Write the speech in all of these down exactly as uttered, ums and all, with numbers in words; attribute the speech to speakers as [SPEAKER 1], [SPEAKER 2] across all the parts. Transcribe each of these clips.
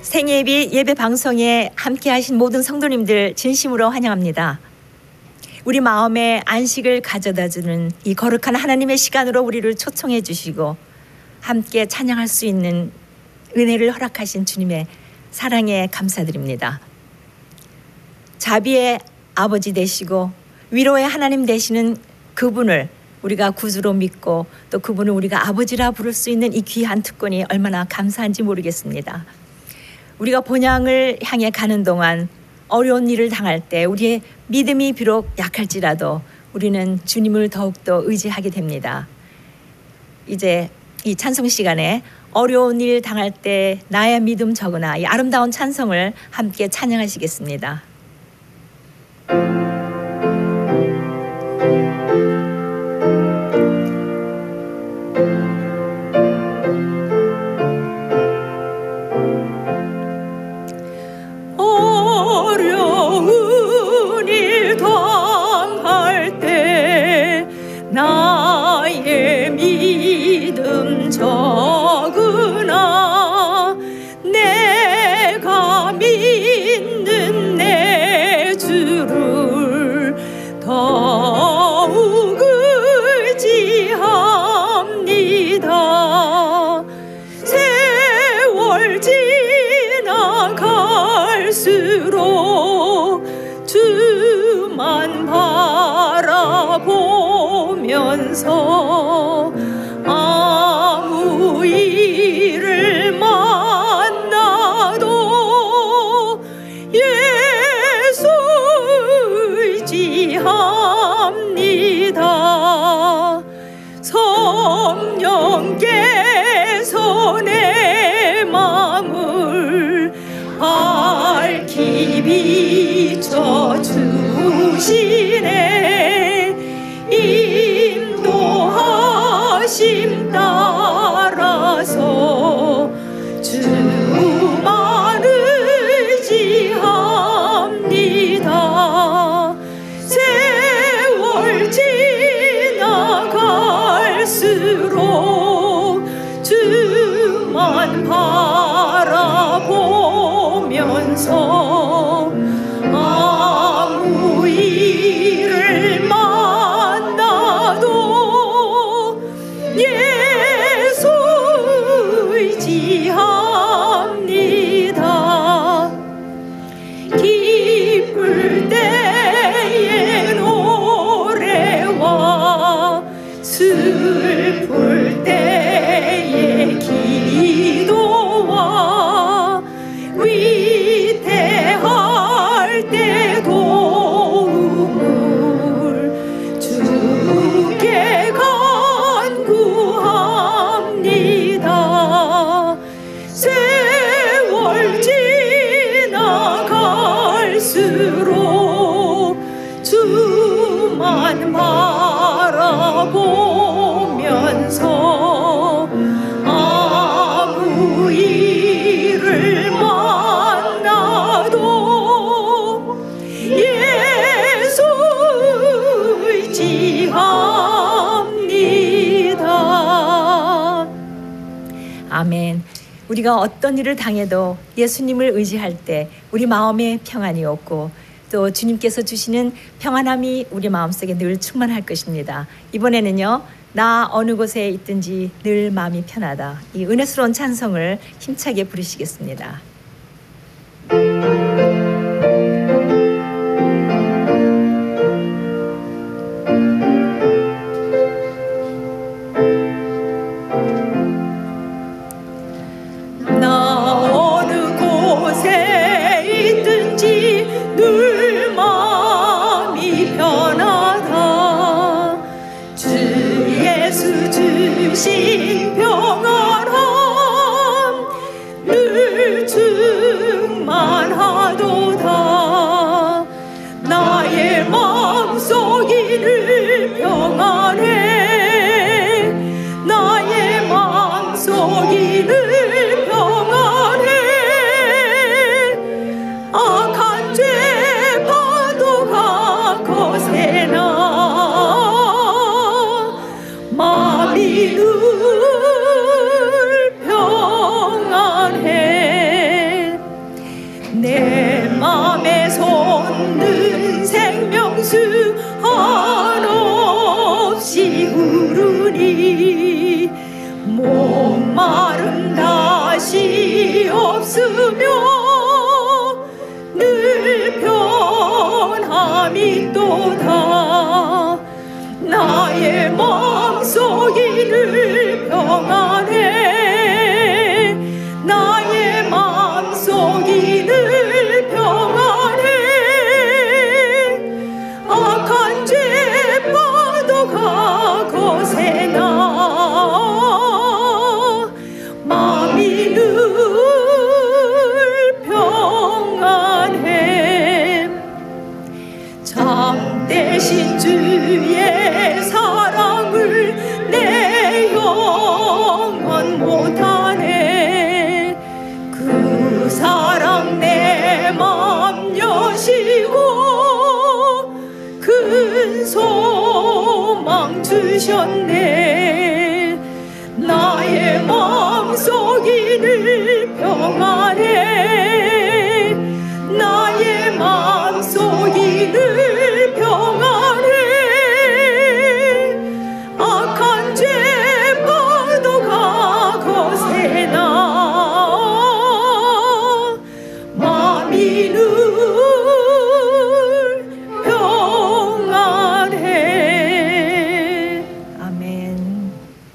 [SPEAKER 1] 생예비 예배 방송에 함께하신 모든 성도님들 진심으로 환영합니다. 우리 마음에 안식을 가져다주는 이 거룩한 하나님의 시간으로 우리를 초청해 주시고 함께 찬양할 수 있는 은혜를 허락하신 주님의 사랑에 감사드립니다. 자비의 아버지 되시고 위로의 하나님 되시는 그분을 우리가 구주로 믿고 또 그분을 우리가 아버지라 부를 수 있는 이 귀한 특권이 얼마나 감사한지 모르겠습니다. 우리가 본향을 향해 가는 동안 어려운 일을 당할 때 우리의 믿음이 비록 약할지라도 우리는 주님을 더욱더 의지하게 됩니다. 이제 이 찬송 시간에 어려운 일 당할 때 나의 믿음 적으나 이 아름다운 찬송을 함께 찬양하시겠습니다.
[SPEAKER 2] 어려운 일 당할 때 나의 믿음 적으나 내가 믿는 내 주를 더욱 의지합니다. 세월 지나갈수록 주만 바라보면서 아무 일을 만나도 예수 의지합니다. 성령께서 내 마음을 밝히 비춰주시네. 인도하심 따라서 주만 의지합니다. 세월 지나갈수록 주만 바라보면서 아무 일을 만나도 예수 의지합니다. 기쁠 때에 노래와 슬플 때에 기도와 위태할 때 도움을 주께 간구합니다. 세월 지나갈수록 주만 바라보면서 아무 일을 만나도 예수 의지합니다.
[SPEAKER 1] 아멘. 우리가 어떤 일을 당해도 예수님을 의지할 때 우리 마음에 평안이 없고 또 주님께서 주시는 평안함이 우리 마음속에 늘 충만할 것입니다. 이번에는요, 나 어느 곳에 있든지 늘 마음이 편하다, 이 은혜스러운 찬송을 힘차게 부르시겠습니다.
[SPEAKER 2] 늘 마음이 편하다. 주 예수 주신 평안함 늘 충만하도다. 나의 마음속이 늘 평안해. 나의 마음속이 늘 평안해. 악한 죄 파도가 거세나 마음이 늘 평안해. 것이 없으며 늘 변함이 또다. 나의 마음속이 늘 평안해. 나의 마음속이 늘 평안해. 악한 죄 파도가 거세나 마음이 늘 평안해. 참되신 주의 사랑을 내 영원 못하네. 그 사랑 내 맘 여시고 큰 소망 주셨네. 나의 마음속이 늘 평안해. 나의 마음속이 늘 평안해. 악한 죄 파도가 거세나 마음이 늘 평안해.
[SPEAKER 1] 아멘.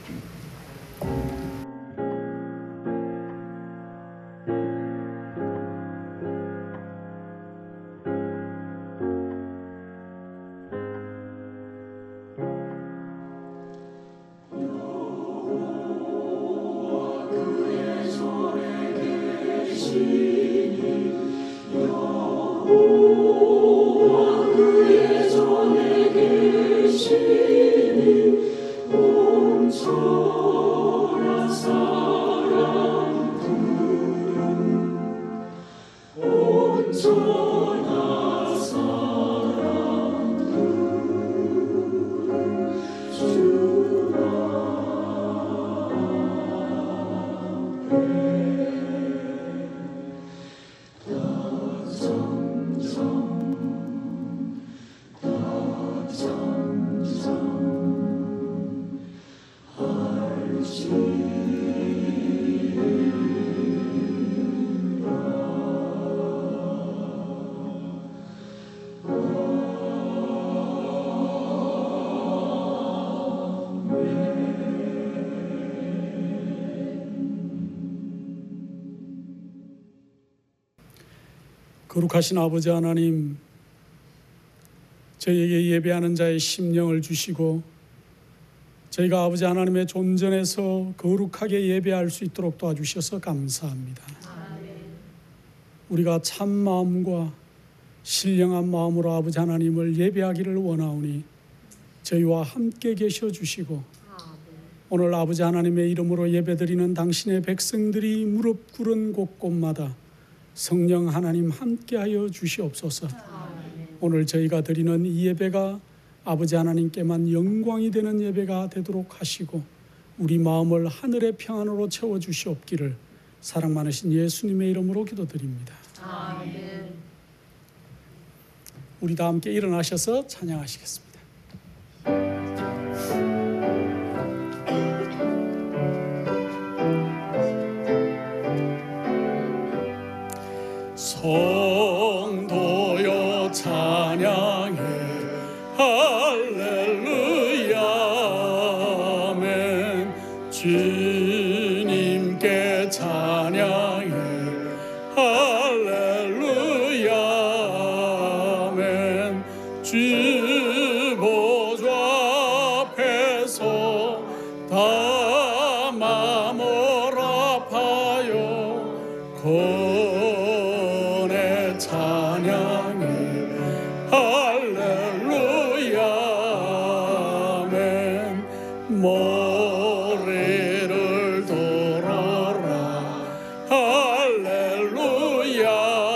[SPEAKER 3] 거룩하신 아버지 하나님, 저희에게 예배하는 자의 심령을 주시고 저희가 아버지 하나님의 존전에서 거룩하게 예배할 수 있도록 도와주셔서 감사합니다. 아멘. 우리가 참 마음과 신령한 마음으로 아버지 하나님을 예배하기를 원하오니 저희와 함께 계셔 주시고 오늘 아버지 하나님의 이름으로 예배드리는 당신의 백성들이 무릎 꿇은 곳곳마다 성령 하나님 함께하여 주시옵소서. 오늘 저희가 드리는 이 예배가 아버지 하나님께만 영광이 되는 예배가 되도록 하시고 우리 마음을 하늘의 평안으로 채워주시옵기를 사랑 많으신 예수님의 이름으로 기도드립니다. 아멘. 우리 다 함께 일어나셔서 찬양하시겠습니다. 성도여 찬양해 할렐루야 아멘. 주님께 찬양해 할렐루야 아멘. 주 보좌 앞에서 다 마음을 아파요 권해 찬양해 할렐루야 아멘. 머리를 들어라 할렐루야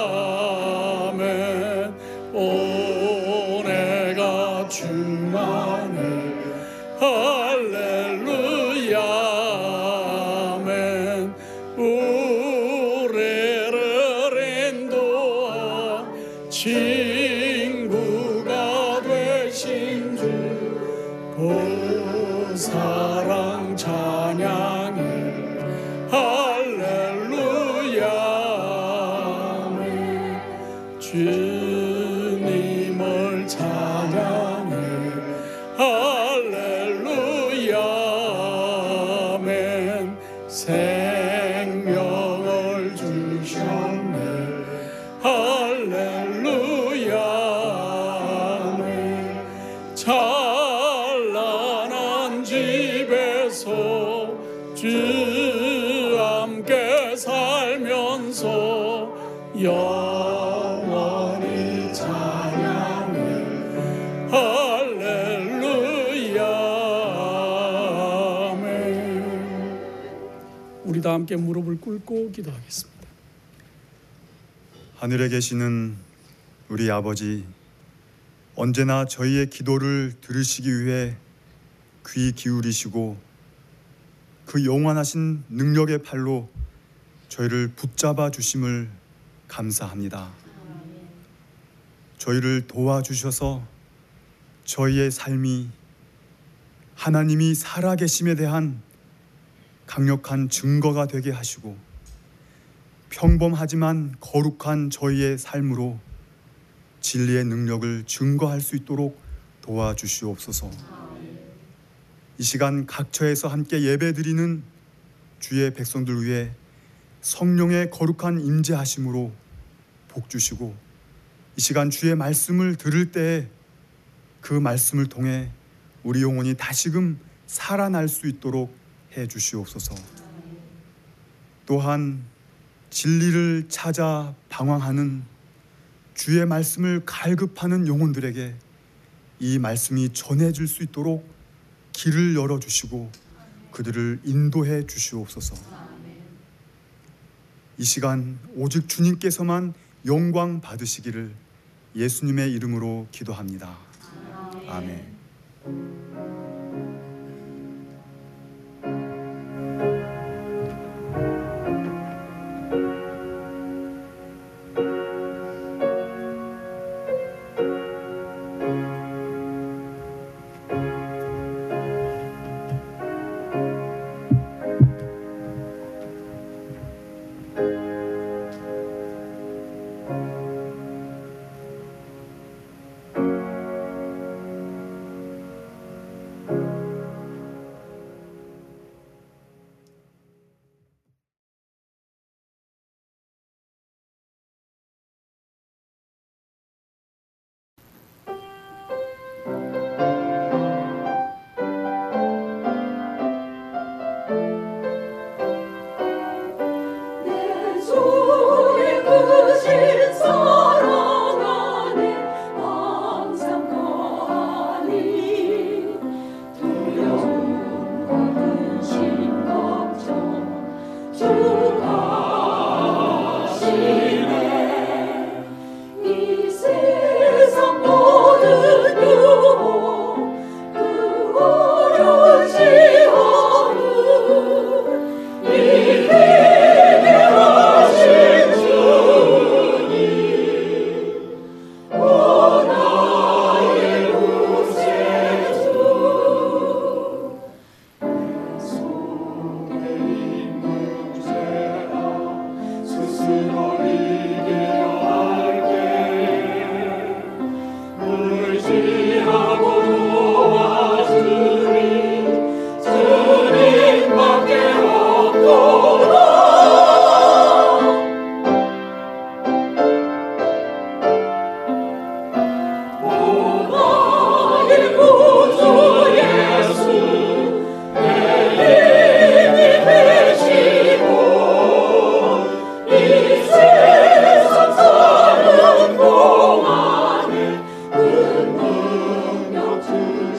[SPEAKER 3] 아멘. 오내가 충만해 할렐루야 아멘. 우리를 인도한 친구가 되신 주 그 사랑 찬양해 할렐루야 생명을 주셨네. 할렐루야. 찬란한 집에서 주 함께 살면서 영원히 찬양해. 할렐루야. 아멘. 우리 다 함께 무릎을 꿇고 기도하겠습니다.
[SPEAKER 4] 하늘에 계시는 우리 아버지, 언제나 저희의 기도를 들으시기 위해 귀 기울이시고 그 영원하신 능력의 팔로 저희를 붙잡아 주심을 감사합니다. 저희를 도와주셔서 저희의 삶이 하나님이 살아계심에 대한 강력한 증거가 되게 하시고 평범하지만 거룩한 저희의 삶으로 진리의 능력을 증거할 수 있도록 도와주시옵소서. 이 시간 각처에서 함께 예배드리는 주의 백성들 위해 성령의 거룩한 임재하심으로 복주시고, 이 시간 주의 말씀을 들을 때에 그 말씀을 통해 우리 영혼이 다시금 살아날 수 있도록 해주시옵소서. 또한 진리를 찾아 방황하는 주의 말씀을 갈급하는 영혼들에게 이 말씀이 전해질 수 있도록 길을 열어주시고 그들을 인도해 주시옵소서. 이 시간 오직 주님께서만 영광 받으시기를 예수님의 이름으로 기도합니다. 아멘.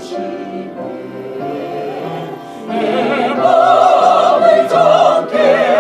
[SPEAKER 2] 내 마음을 정케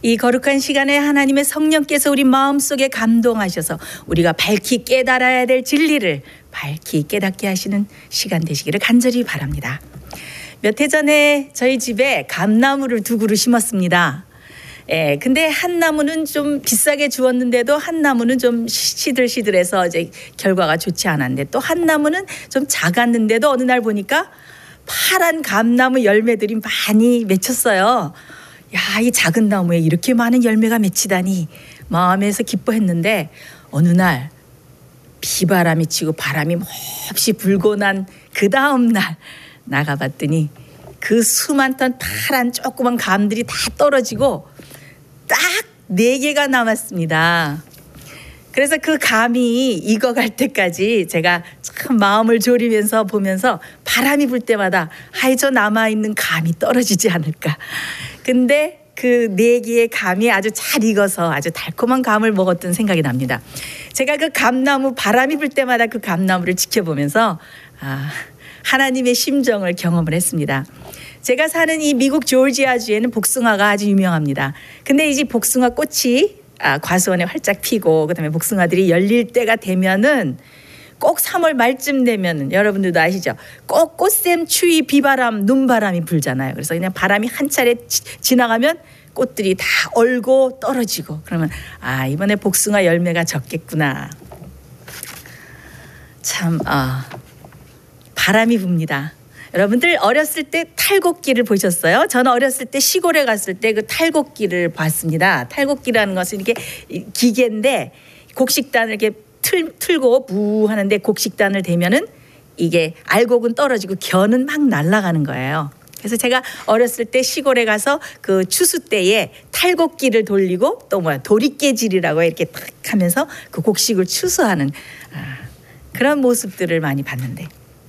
[SPEAKER 5] 이 거룩한 시간에 하나님의 성령께서 우리 마음속에 감동하셔서 우리가 밝히 깨달아야 될 진리를 밝히 깨닫게 하시는 시간 되시기를 간절히 바랍니다. 몇 해 전에 저희 집에 감나무를 두 그루 심었습니다. 예, 근데 한 나무는 좀 비싸게 주었는데도 한 나무는 좀 시들시들해서 이제 결과가 좋지 않았는데, 또 한 나무는 좀 작았는데도 어느 날 보니까 파란 감나무 열매들이 많이 맺혔어요. 야, 이 작은 나무에 이렇게 많은 열매가 맺히다니 마음에서 기뻐했는데, 어느 날 비바람이 치고 바람이 몹시 불고 난 그 다음 날 나가봤더니 그 수많던 파란 조그만 감들이 다 떨어지고 딱 네 개가 남았습니다. 그래서 그 감이 익어갈 때까지 제가 참 마음을 졸이면서 보면서 바람이 불 때마다 아이 저 남아있는 감이 떨어지지 않을까. 근데 그 네 개의 감이 아주 잘 익어서 아주 달콤한 감을 먹었던 생각이 납니다. 제가 그 감나무, 바람이 불 때마다 그 감나무를 지켜보면서 아, 하나님의 심정을 경험을 했습니다. 제가 사는 이 미국 조지아주에는 복숭아가 아주 유명합니다. 근데 이제 복숭아 꽃이 아, 과수원에 활짝 피고 그다음에 복숭아들이 열릴 때가 되면은 꼭 삼월 말쯤 되면은 여러분들도 아시죠? 꼭 꽃샘, 추위, 비바람, 눈바람이 불잖아요. 그래서 그냥 바람이 한 차례 지, 지나가면 꽃들이 다 얼고 떨어지고, 그러면 아, 이번에 복숭아 열매가 적겠구나. 참 아, 바람이 붑니다. 여러분들 어렸을 때 탈곡기를 보셨어요? 저는 어렸을 때 시골에 갔을 때 그 탈곡기를 봤습니다. 탈곡기라는 것은 이렇게 기계인데 곡식단을 이렇게 틀, 틀고 부 하는데 곡식단을 대면은 이게 알곡은 떨어지고 겨는 막 날아가는 거예요. 그래서 제가 어렸을 때 시골에 가서 그 추수 때에 탈곡기를 돌리고 또 뭐야 도리깨질이라고 이렇게 탁 하면서 그 곡식을 추수하는 아, 그런 모습들을 많이 봤는데,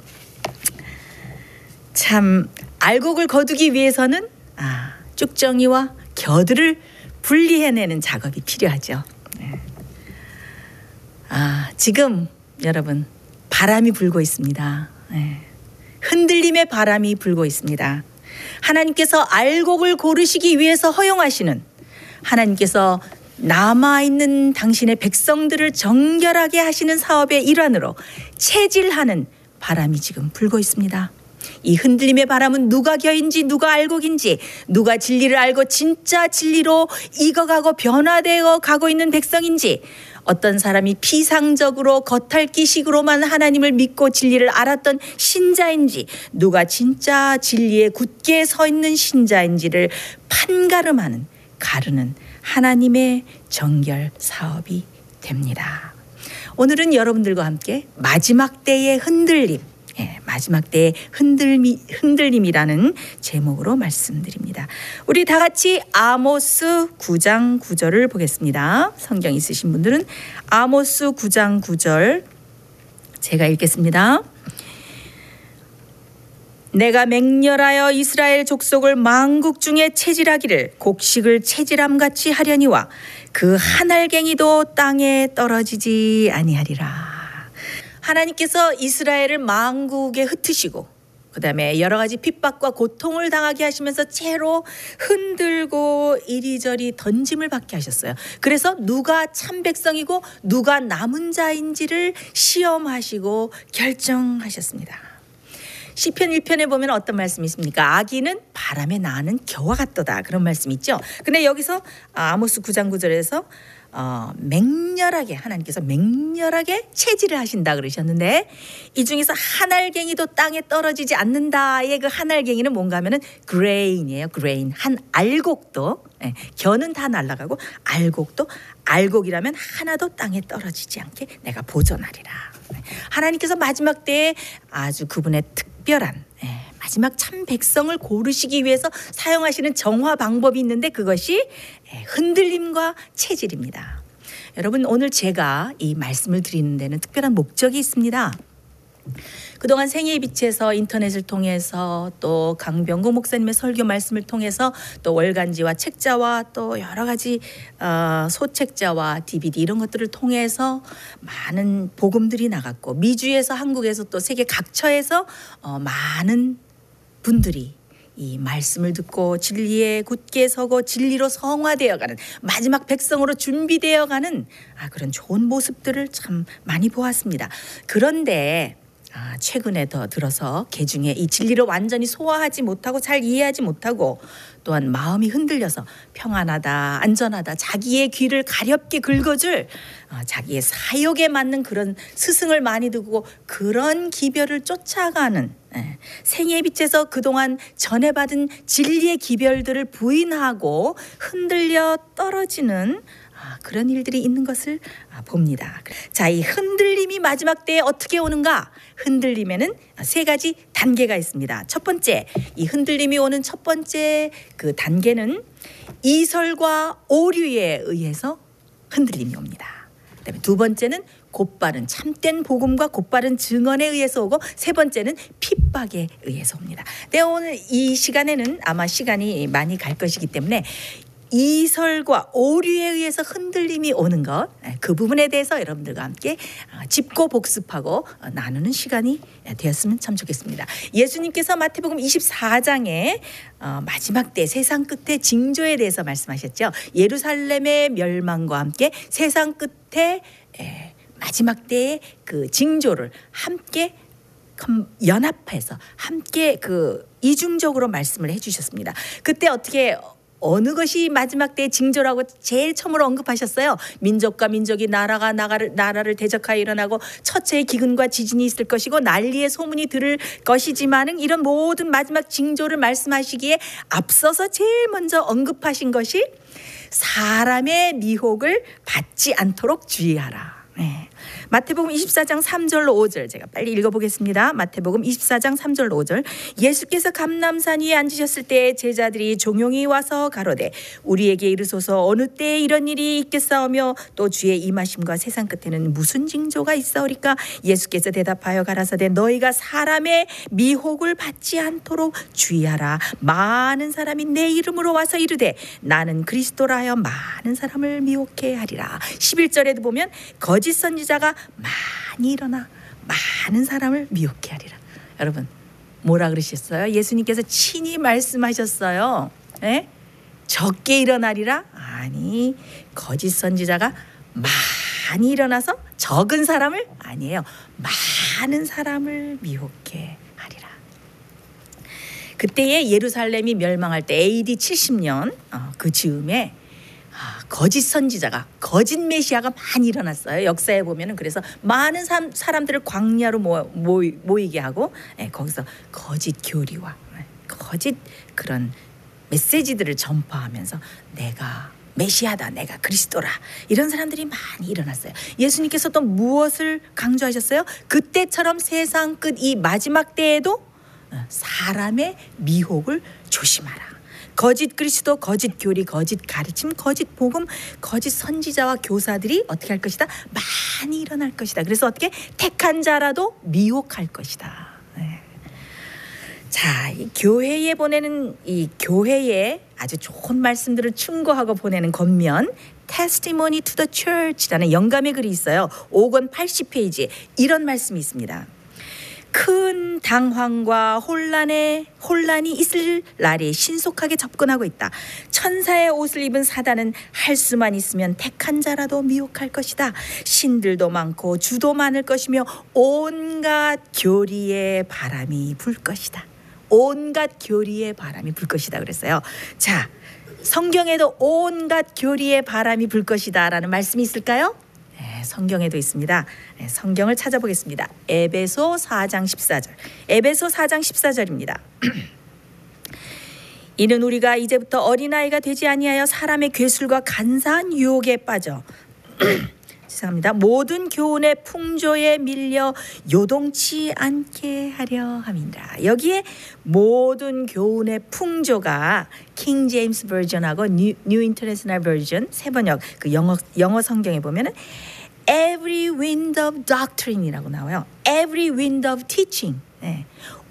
[SPEAKER 5] 참 알곡을 거두기 위해서는 아, 쭉정이와 겨들을 분리해내는 작업이 필요하죠. 네. 아, 지금 여러분 바람이 불고 있습니다. 네. 흔들림의 바람이 불고 있습니다. 하나님께서 알곡을 고르시기 위해서 허용하시는, 하나님께서 남아있는 당신의 백성들을 정결하게 하시는 사업의 일환으로 체질하는 바람이 지금 불고 있습니다. 이 흔들림의 바람은 누가 겨인지 누가 알곡인지, 누가 진리를 알고 진짜 진리로 익어가고 변화되어 가고 있는 백성인지, 어떤 사람이 피상적으로 겉핥기식으로만 하나님을 믿고 진리를 알았던 신자인지, 누가 진짜 진리에 굳게 서 있는 신자인지를 판가름하는, 가르는 하나님의 정결 사업이 됩니다. 오늘은 여러분들과 함께 마지막 때의 흔들림, 예, 마지막 때의 흔들미, 흔들림이라는 제목으로 말씀드립니다. 우리 다 같이 아모스 구 장 구 절을 보겠습니다. 성경 있으신 분들은 아모스 구 장 구 절 제가 읽겠습니다. 내가 맹렬하여 이스라엘 족속을 만국 중에 체질하기를 곡식을 체질함같이 하려니와 그 한 알갱이도 땅에 떨어지지 아니하리라. 하나님께서 이스라엘을 만국에 흩으시고 그다음에 여러 가지 핍박과 고통을 당하게 하시면서 채로 흔들고 이리저리 던짐을 받게 하셨어요. 그래서 누가 참 백성이고 누가 남은 자인지를 시험하시고 결정하셨습니다. 시편 일 편에 보면 어떤 말씀이 있습니까? 아기는 바람에 나는 겨와 같도다, 그런 말씀이 있죠. 근데 여기서 아모스 구 장 구 절에서 어, 맹렬하게, 하나님께서 맹렬하게 체질을 하신다 그러셨는데, 이 중에서 한 알갱이도 땅에 떨어지지 않는다의 그 한 알갱이는 뭔가 하면은 그레인이에요. 그레인. 한 알곡도, 예, 겨는 다 날아가고 알곡도, 알곡이라면 하나도 땅에 떨어지지 않게 내가 보존하리라. 하나님께서 마지막 때에 아주 그분의 특별한, 예, 마지막 참 백성을 고르시기 위해서 사용하시는 정화 방법이 있는데, 그것이 흔들림과 체질입니다. 여러분, 오늘 제가 이 말씀을 드리는 데는 특별한 목적이 있습니다. 그동안 생애의 빛에서 인터넷을 통해서 또 강병구 목사님의 설교 말씀을 통해서 또 월간지와 책자와 또 여러 가지 어, 소책자와 디비디 이런 것들을 통해서 많은 복음들이 나갔고, 미주에서 한국에서 또 세계 각처에서 어, 많은 분들이 이 말씀을 듣고 진리에 굳게 서고 진리로 성화되어가는 마지막 백성으로 준비되어가는 아, 그런 좋은 모습들을 참 많이 보았습니다. 그런데 아, 최근에 더 들어서 개중에 이 진리를 완전히 소화하지 못하고 잘 이해하지 못하고 또한 마음이 흔들려서 평안하다, 안전하다, 자기의 귀를 가렵게 긁어줄 어, 자기의 사욕에 맞는 그런 스승을 많이 두고 그런 기별을 쫓아가는 예, 생의 빛에서 그동안 전해받은 진리의 기별들을 부인하고 흔들려 떨어지는 아, 그런 일들이 있는 것을 아, 봅니다. 자, 이 흔들림이 마지막 때에 어떻게 오는가? 흔들림에는 세 가지 단계가 있습니다. 첫 번째, 이 흔들림이 오는 첫 번째 그 단계는 이설과 오류에 의해서 흔들림이 옵니다. 그다음에 두 번째는 곧바른 참된 복음과 곧바른 증언에 의해서 오고 세 번째는 핍박에 의해서 옵니다. 네, 오늘 이 시간에는 아마 시간이 많이 갈 것이기 때문에 이설과 오류에 의해서 흔들림이 오는 것, 그 부분에 대해서 여러분들과 함께 짚고 복습하고 나누는 시간이 되었으면 참 좋겠습니다. 예수님께서 마태복음 이십사 장에 마지막 때 세상 끝에 징조에 대해서 말씀하셨죠. 예루살렘의 멸망과 함께 세상 끝에 마지막 때의 그 징조를 함께 연합해서 함께 그 이중적으로 말씀을 해주셨습니다. 그때 어떻게 어느 것이 마지막 때의 징조라고 제일 처음으로 언급하셨어요. 민족과 민족이 나라가 나라를, 나라를 대적하여 일어나고 처체의 기근과 지진이 있을 것이고 난리의 소문이 들을 것이지만은 이런 모든 마지막 징조를 말씀하시기에 앞서서 제일 먼저 언급하신 것이 사람의 미혹을 받지 않도록 주의하라. 네. 마태복음 이십사 장 삼 절로 오 절 제가 빨리 읽어보겠습니다. 마태복음 이십사 장 삼 절로 오 절 예수께서 감람산 위에 앉으셨을 때 제자들이 종용이 와서 가로되 우리에게 이르소서 어느 때에 이런 일이 있겠사오며 또 주의 임하심과 세상 끝에는 무슨 징조가 있사오리까? 예수께서 대답하여 가라사대 너희가 사람의 미혹을 받지 않도록 주의하라. 많은 사람이 내 이름으로 와서 이르되 나는 그리스도라 하여 많은 사람을 미혹해 하리라. 십일 절에도 보면 거짓 선지자가 많이 일어나 많은 사람을 미혹해 하리라. 여러분 뭐라 그러셨어요? 예수님께서 친히 말씀하셨어요. 에? 적게 일어나리라? 아니, 거짓 선지자가 많이 일어나서 적은 사람을 아니에요. 많은 사람을 미혹해 하리라. 그때에 예루살렘이 멸망할 때 에이디 칠십 년 어, 그 즈음에 아, 거짓 선지자가 거짓 메시아가 많이 일어났어요. 역사에 보면은 그래서 많은 사람, 사람들을 광야로 모이, 모이, 모이게 하고 예, 거기서 거짓 교리와 예, 거짓 그런 메시지들을 전파하면서 내가 메시아다, 내가 그리스도라, 이런 사람들이 많이 일어났어요. 예수님께서 또 무엇을 강조하셨어요? 그때처럼 세상 끝 이 마지막 때에도 사람의 미혹을 조심하라. 거짓 그리스도, 거짓 교리, 거짓 가르침, 거짓 복음, 거짓 선지자와 교사들이 어떻게 할 것이다? 많이 일어날 것이다. 그래서 어떻게? 택한 자라도 미혹할 것이다. 네. 자, 이 교회에 보내는 이 교회에 아주 좋은 말씀들을 충고하고 보내는 겉면 Testimony to the Church라는 영감의 글이 있어요. 오 권 팔십 페이지에 이런 말씀이 있습니다. 큰 당황과 혼란에 혼란이 있을 날이 신속하게 접근하고 있다. 천사의 옷을 입은 사단은 할 수만 있으면 택한 자라도 미혹할 것이다. 신들도 많고 주도 많을 것이며 온갖 교리의 바람이 불 것이다. 온갖 교리의 바람이 불 것이다 그랬어요. 자, 성경에도 온갖 교리의 바람이 불 것이다라는 말씀이 있을까요? 네, 성경에도 있습니다. 네, 성경을 찾아보겠습니다. 에베소 사 장 십사 절. 에베소 사 장 십사 절입니다. 이는 우리가 이제부터 어린아이가 되지 아니하여 사람의 괴술과 간사한 유혹에 빠져 죄송합니다. 모든 교훈의 풍조에 밀려 요동치 않게 하려 함이라. 여기에 모든 교훈의 풍조가 킹 제임스 버전하고 뉴, 뉴 인터내셔널 버전 세 번역 그 영어 영어 성경에 보면은 every wind of doctrine이라고 나와요. every wind of teaching. 네.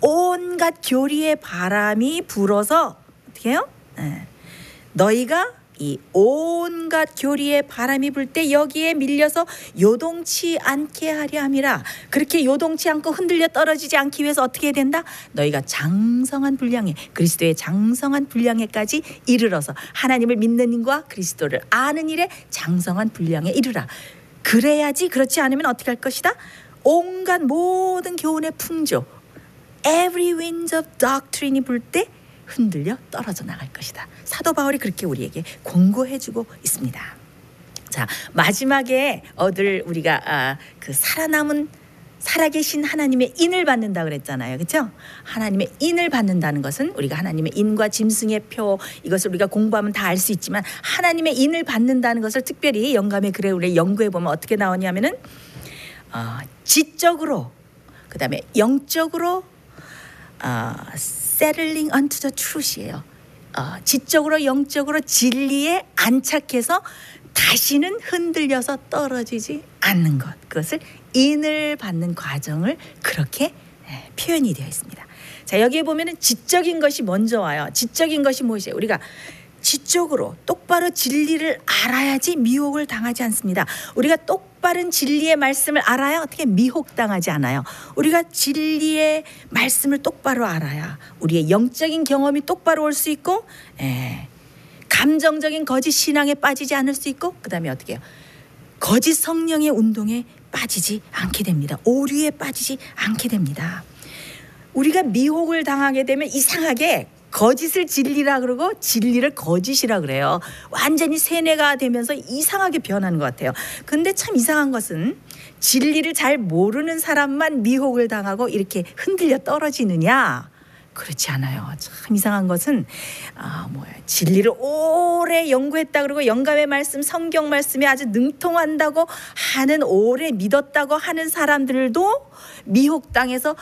[SPEAKER 5] 온갖 교리의 바람이 불어서 어떻게 해요? 네. 너희가 이 온갖 교리의 바람이 불 때 여기에 밀려서 요동치 않게 하려 함이라. 그렇게 요동치 않고 흔들려 떨어지지 않기 위해서 어떻게 해야 된다? 너희가 장성한 분량에, 그리스도의 장성한 분량에까지 이르러서 하나님을 믿는 일과 그리스도를 아는 일에 장성한 분량에 이르라. 그래야지. 그렇지 않으면 어떻게 할 것이다? 온갖 모든 교훈의 풍조, every wind of doctrine이 불 때 흔들려 떨어져 나갈 것이다. 사도 바울이 그렇게 우리에게 권고해주고 있습니다. 자, 마지막에 얻을 우리가 아, 그 살아남은 살아계신 하나님의 인을 받는다 그랬잖아요. 그렇죠? 하나님의 인을 받는다는 것은 우리가 하나님의 인과 짐승의 표, 이것을 우리가 공부하면 다 알 수 있지만 하나님의 인을 받는다는 것을 특별히 영감의 글에 우리 연구해 보면 어떻게 나오냐면은 어, 지적으로, 그 다음에 영적으로 어, settling unto the truth이에요. 어, 지적으로 영적으로 진리에 안착해서 다시는 흔들려서 떨어지지 않는 것, 그것을 인을 받는 과정을 그렇게 예, 표현이 되어 있습니다. 자, 여기에 보면은 지적인 것이 먼저 와요. 지적인 것이 무엇이에요? 우리가 지적으로 똑바로 진리를 알아야지 미혹을 당하지 않습니다. 우리가 똑바른 진리의 말씀을 알아야 어떻게 미혹당하지 않아요. 우리가 진리의 말씀을 똑바로 알아야 우리의 영적인 경험이 똑바로 올 수 있고, 에, 감정적인 거짓 신앙에 빠지지 않을 수 있고, 그 다음에 어떻게 해요? 거짓 성령의 운동에 빠지지 않게 됩니다. 오류에 빠지지 않게 됩니다. 우리가 미혹을 당하게 되면 이상하게 거짓을 진리라 그러고 진리를 거짓이라 그래요. 완전히 세뇌가 되면서 이상하게 변하는 것 같아요. 근데 참 이상한 것은 진리를 잘 모르는 사람만 미혹을 당하고 이렇게 흔들려 떨어지느냐? 그렇지 않아요. 참 이상한 것은 아, 뭐야, 진리를 오래 연구했다 그러고 영감의 말씀, 성경 말씀에 아주 능통한다고 하는, 오래 믿었다고 하는 사람들도 미혹당해서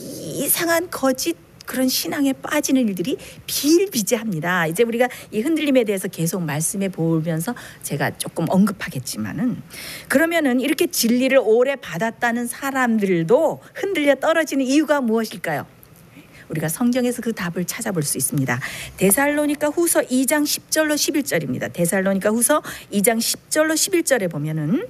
[SPEAKER 5] 이상한 거짓 그런 신앙에 빠지는 일들이 비일비재합니다. 이제 우리가 이 흔들림에 대해서 계속 말씀해 보면서 제가 조금 언급하겠지만은, 그러면은 이렇게 진리를 오래 받았다는 사람들도 흔들려 떨어지는 이유가 무엇일까요? 우리가 성경에서 그 답을 찾아볼 수 있습니다. 데살로니가 후서 이 장 십 절로 십일 절입니다. 데살로니가 후서 이 장 십 절로 십일 절에 보면은,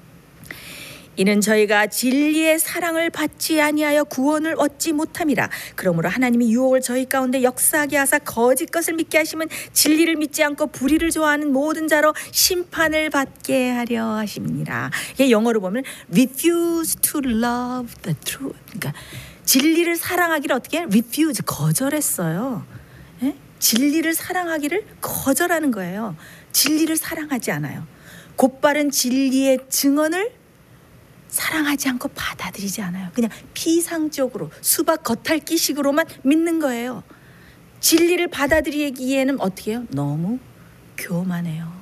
[SPEAKER 5] 이는 저희가 진리의 사랑을 받지 아니하여 구원을 얻지 못함이라. 그러므로 하나님이 유혹을 저희 가운데 역사하게 하사 거짓 것을 믿게 하시면 진리를 믿지 않고 불의를 좋아하는 모든 자로 심판을 받게 하려 하심이니라. 이게 영어로 보면 refuse to love the truth. 그러니까 진리를 사랑하기를 어떻게 해? refuse, 거절했어요. 예? 진리를 사랑하기를 거절하는 거예요. 진리를 사랑하지 않아요. 곧바른 진리의 증언을 사랑하지 않고 받아들이지 않아요. 그냥 피상적으로 수박 겉핥기식으로만 믿는 거예요. 진리를 받아들이기에는 어떻게 해요? 너무 교만해요.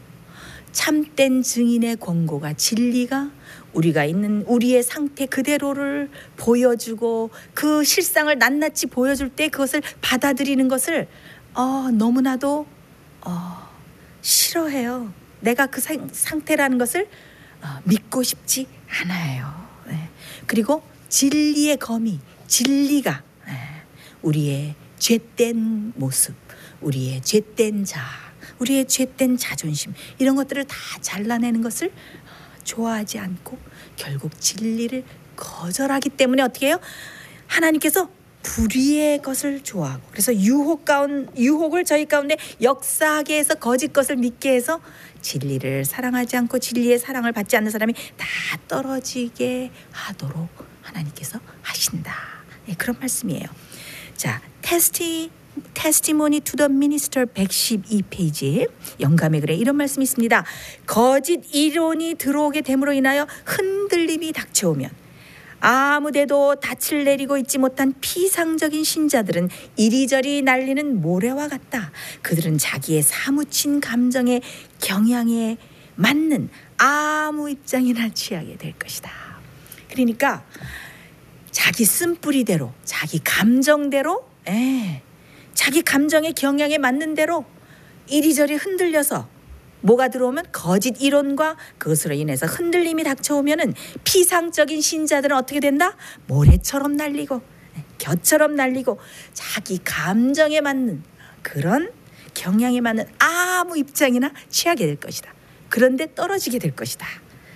[SPEAKER 5] 참된 증인의 권고가, 진리가 우리가 있는 우리의 상태 그대로를 보여주고 그 실상을 낱낱이 보여줄 때 그것을 받아들이는 것을 어, 너무나도 어, 싫어해요. 내가 그 상, 상태라는 것을 어, 믿고 싶지 않아요. 네. 그리고 진리의 거미, 진리가 네. 우리의 죄된 모습, 우리의 죄된 자, 우리의 죄된 자존심, 이런 것들을 다 잘라내는 것을 좋아하지 않고 결국 진리를 거절하기 때문에 어떻게 해요? 하나님께서 불의의 것을 좋아하고, 그래서 유혹 가운 유혹을 저희 가운데 역사하게 해서 거짓 것을 믿게 해서 진리를 사랑하지 않고 진리의 사랑을 받지 않는 사람이 다 떨어지게 하도록 하나님께서 하신다. 네, 그런 말씀이에요. 자, 테스티 테스티모니 투 더 미니스터 백십이 페이지 영감의 글에 이런 말씀이 있습니다. 거짓 이론이 들어오게 됨으로 인하여 흔들림이 닥쳐오면 아무데도 닻을 내리고 있지 못한 피상적인 신자들은 이리저리 날리는 모래와 같다. 그들은 자기의 사무친 감정의 경향에 맞는 아무 입장이나 취하게 될 것이다. 그러니까 자기 쓴뿌리대로, 자기 감정대로, 에, 자기 감정의 경향에 맞는 대로 이리저리 흔들려서 뭐가 들어오면 거짓 이론과 그것으로 인해서 흔들림이 닥쳐오면은 피상적인 신자들은 어떻게 된다? 모래처럼 날리고 겨처럼 날리고 자기 감정에 맞는 그런 경향에 맞는 아무 입장이나 취하게 될 것이다. 그런데 떨어지게 될 것이다.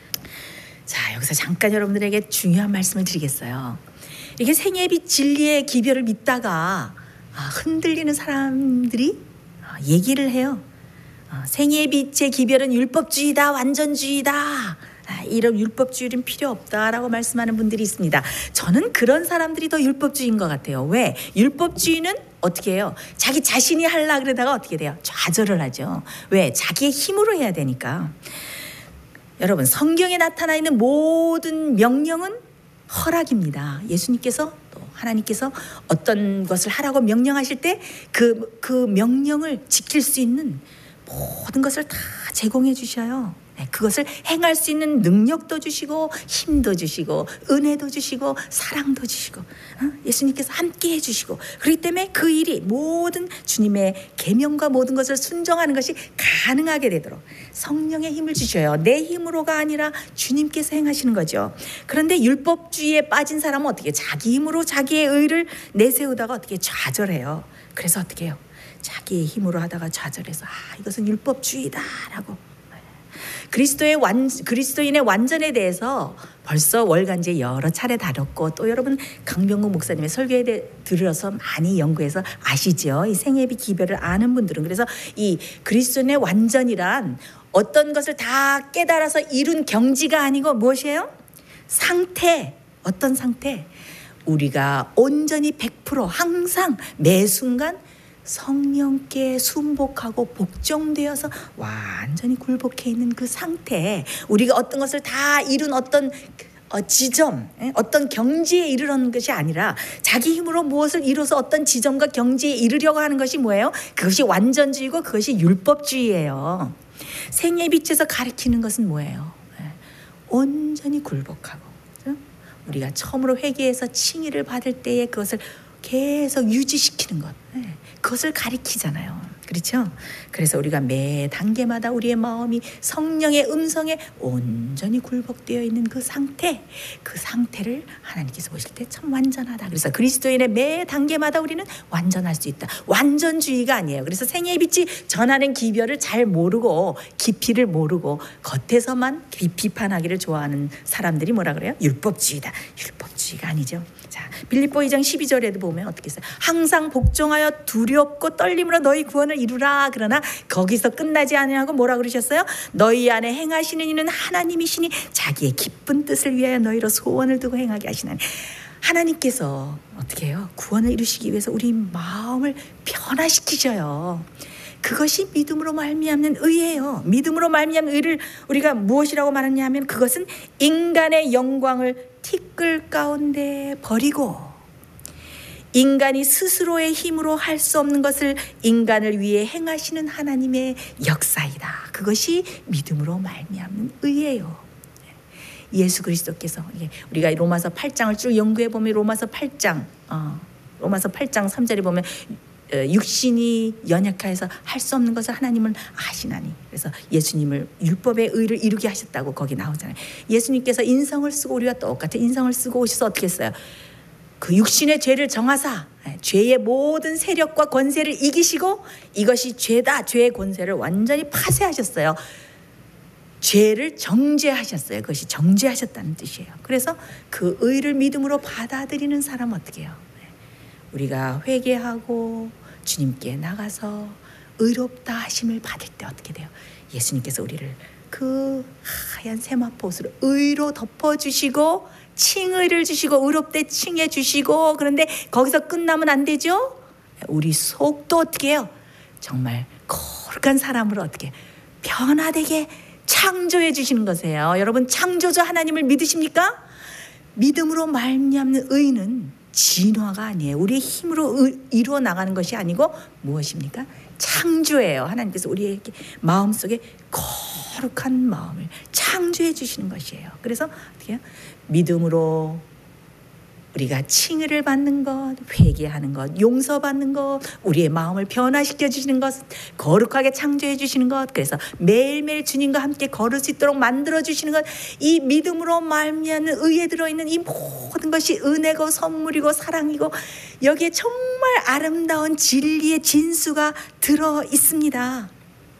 [SPEAKER 5] 자, 여기서 잠깐 여러분들에게 중요한 말씀을 드리겠어요. 이게 생애빛 진리의 기별을 믿다가 아, 흔들리는 사람들이 아, 얘기를 해요. 아, 생애빛의 기별은 율법주의다, 완전주의다. 아, 이런 율법주의는 필요 없다라고 말씀하는 분들이 있습니다. 저는 그런 사람들이 더 율법주의인 것 같아요. 왜? 율법주의는 어떻게 해요? 자기 자신이 하려고 그러다가 어떻게 돼요? 좌절을 하죠. 왜? 자기의 힘으로 해야 되니까. 여러분, 성경에 나타나 있는 모든 명령은 허락입니다. 예수님께서 또 하나님께서 어떤 것을 하라고 명령하실 때 그, 그 명령을 지킬 수 있는 모든 것을 다 제공해 주셔요. 그것을 행할 수 있는 능력도 주시고 힘도 주시고 은혜도 주시고 사랑도 주시고 예수님께서 함께 해주시고 그렇기 때문에 그 일이 모든 주님의 계명과 모든 것을 순종하는 것이 가능하게 되도록 성령의 힘을 주셔요. 내 힘으로가 아니라 주님께서 행하시는 거죠. 그런데 율법주의에 빠진 사람은 어떻게 자기 힘으로 자기의 의를 내세우다가 어떻게 좌절해요. 그래서 어떻게 해요? 자기의 힘으로 하다가 좌절해서 아 이것은 율법주의다라고. 그리스도의 완, 그리스도인의 완전에 대해서 벌써 월간지에 여러 차례 다뤘고 또 여러분 강병국 목사님의 설교에 대해 들어서 많이 연구해서 아시죠? 이 생애비 기별을 아는 분들은. 그래서 이 그리스도인의 완전이란 어떤 것을 다 깨달아서 이룬 경지가 아니고 무엇이에요? 상태. 어떤 상태? 우리가 온전히 백 퍼센트 항상 매 순간 성령께 순복하고 복종되어서 완전히 굴복해 있는 그 상태에 우리가 어떤 것을 다 이룬 어떤 지점, 어떤 경지에 이르려는 것이 아니라 자기 힘으로 무엇을 이뤄서 어떤 지점과 경지에 이르려고 하는 것이 뭐예요? 그것이 완전주의고 그것이 율법주의예요. 생애의 빛에서 가리키는 것은 뭐예요? 온전히 굴복하고 우리가 처음으로 회개해서 칭의를 받을 때에 그것을 계속 유지시키는 것, 그것을 가리키잖아요. 그렇죠? 그래서 우리가 매 단계마다 우리의 마음이 성령의 음성에 온전히 굴복되어 있는 그 상태, 그 상태를 하나님께서 보실 때 참 완전하다. 그래서 그리스도인의 매 단계마다 우리는 완전할 수 있다. 완전주의가 아니에요. 그래서 생애의 빛이 전하는 기별을 잘 모르고 깊이를 모르고 겉에서만 비판하기를 좋아하는 사람들이 뭐라 그래요? 율법주의다. 율법주의가 아니죠. 자, 빌립보 이 장 십이 절에도 보면 어떻게 써요? 항상 복종하여 두렵고 떨림으로 너희 구원을 이루라. 그러나 거기서 끝나지 아니하고 뭐라 그러셨어요? 너희 안에 행하시는 이는 하나님이시니 자기의 기쁜 뜻을 위하여 너희로 소원을 두고 행하게 하시나니. 하나님께서 어떻게 해요? 구원을 이루시기 위해서 우리 마음을 변화시키셔요. 그것이 믿음으로 말미암는 의예요. 믿음으로 말미암는 의를 우리가 무엇이라고 말하냐 하면 그것은 인간의 영광을 티끌 가운데 버리고 인간이 스스로의 힘으로 할 수 없는 것을 인간을 위해 행하시는 하나님의 역사이다. 그것이 믿음으로 말미암는 의예요. 예수 그리스도께서 우리가 로마서 팔 장을 쭉 연구해 보면 로마서 팔 장 어, 로마서 팔 장 삼 절에 보면 육신이 연약하여서 할 수 없는 것을 하나님은 아시나니. 그래서 예수님을 율법의 의를 이루게 하셨다고 거기 나오잖아요. 예수님께서 인성을 쓰고 우리와 똑같은 인성을 쓰고 오셔서 어떻게 했어요? 그 육신의 죄를 정하사 죄의 모든 세력과 권세를 이기시고 이것이 죄다. 죄의 권세를 완전히 파쇄하셨어요. 죄를 정죄하셨어요. 그것이 정죄하셨다는 뜻이에요. 그래서 그 의를 믿음으로 받아들이는 사람은 어떻게 해요? 우리가 회개하고 주님께 나가서 의롭다 하심을 받을 때 어떻게 돼요? 예수님께서 우리를 그 하얀 세마포옷으로 의로 덮어주시고 칭의를 주시고 의롭대 칭해 주시고. 그런데 거기서 끝나면 안 되죠? 우리 속도 어떻게 해요? 정말 거룩한 사람으로 어떻게 변화되게 창조해 주시는 것이에요. 여러분 창조주 하나님을 믿으십니까? 믿음으로 말미암는 의는 진화가 아니에요. 우리의 힘으로 이루어 나가는 것이 아니고 무엇입니까? 창조예요. 하나님께서 우리에게 마음속에 거룩한 마음을 창조해 주시는 것이에요. 그래서 어떻게 해요? 믿음으로 우리가 칭의를 받는 것, 회개하는 것, 용서받는 것, 우리의 마음을 변화시켜 주시는 것, 거룩하게 창조해 주시는 것, 그래서 매일매일 주님과 함께 걸을 수 있도록 만들어 주시는 것, 이 믿음으로 말미암는 의에 들어있는 이 모든 것이 은혜고 선물이고 사랑이고 여기에 정말 아름다운 진리의 진수가 들어 있습니다.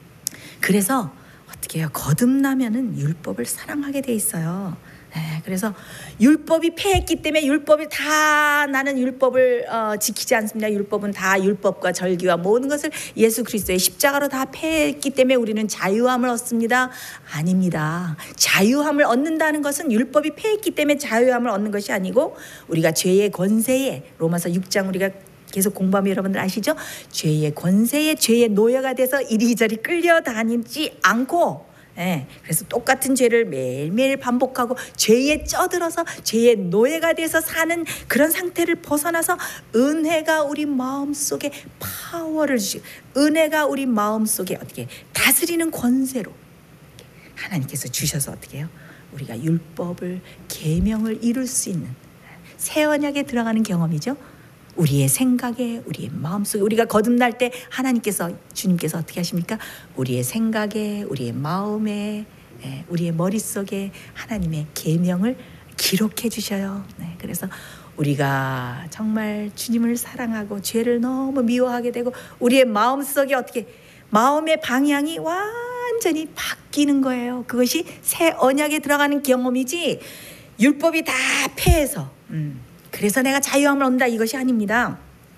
[SPEAKER 5] 그래서 어떻게 해요? 거듭나면은 율법을 사랑하게 돼 있어요. 네, 그래서 율법이 폐했기 때문에 율법을 다 나는 율법을 어, 지키지 않습니다. 율법은 다 율법과 절기와 모든 것을 예수 그리스도의 십자가로 다 폐했기 때문에 우리는 자유함을 얻습니다. 아닙니다. 자유함을 얻는다는 것은 율법이 폐했기 때문에 자유함을 얻는 것이 아니고 우리가 죄의 권세에 로마서 육 장 우리가 계속 공부하면 여러분들 아시죠? 죄의 권세에 죄의 노예가 돼서 이리저리 끌려다니지 않고 예, 그래서 똑같은 죄를 매일매일 반복하고 죄에 쩌들어서 죄의 노예가 돼서 사는 그런 상태를 벗어나서 은혜가 우리 마음속에 파워를 주시고 은혜가 우리 마음속에 어떻게 다스리는 권세로 하나님께서 주셔서 어떻게 해요? 우리가 율법을 계명을 이룰 수 있는 새 언약에 들어가는 경험이죠. 우리의 생각에 우리의 마음속에 우리가 거듭날 때 하나님께서 주님께서 어떻게 하십니까? 우리의 생각에 우리의 마음에 우리의 머릿속에 하나님의 계명을 기록해 주셔요. 네, 그래서 우리가 정말 주님을 사랑하고 죄를 너무 미워하게 되고 우리의 마음속에 어떻게 마음의 방향이 완전히 바뀌는 거예요. 그것이 새 언약에 들어가는 경험이지 율법이 다 폐해서 음. 그래서 내가 자유함을 얻는다 이것이 아닙니다.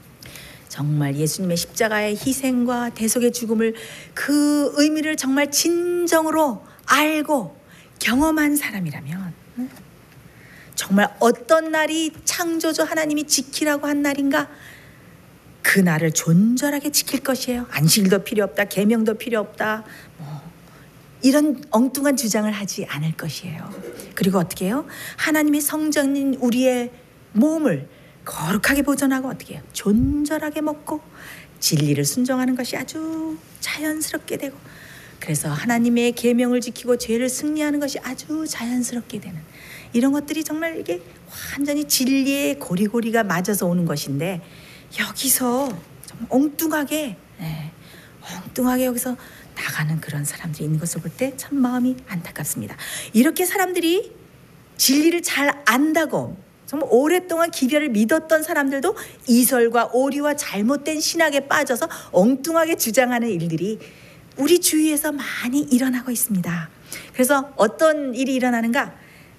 [SPEAKER 5] 정말 예수님의 십자가의 희생과 대속의 죽음을 그 의미를 정말 진정으로 알고 경험한 사람이라면 정말 어떤 날이 창조주 하나님이 지키라고 한 날인가 그 날을 존절하게 지킬 것이에요. 안식일도 필요 없다. 계명도 필요 없다. 뭐 이런 엉뚱한 주장을 하지 않을 것이에요. 그리고 어떻게 해요? 하나님의 성전인 우리의 몸을 거룩하게 보존하고 어떻게 해요? 존절하게 먹고 진리를 순종하는 것이 아주 자연스럽게 되고 그래서 하나님의 계명을 지키고 죄를 승리하는 것이 아주 자연스럽게 되는 이런 것들이 정말 이게 완전히 진리의 고리고리가 맞아서 오는 것인데 여기서 좀 엉뚱하게 네, 엉뚱하게 여기서 나가는 그런 사람들이 있는 것을 볼 때 참 마음이 안타깝습니다. 이렇게 사람들이 진리를 잘 안다고 정말 오랫동안 기별을 믿었던 사람들도 이설과 오류와 잘못된 신학에 빠져서 엉뚱하게 주장하는 일들이 우리 주위에서 많이 일어나고 있습니다. 그래서 어떤 일이 일어나는가?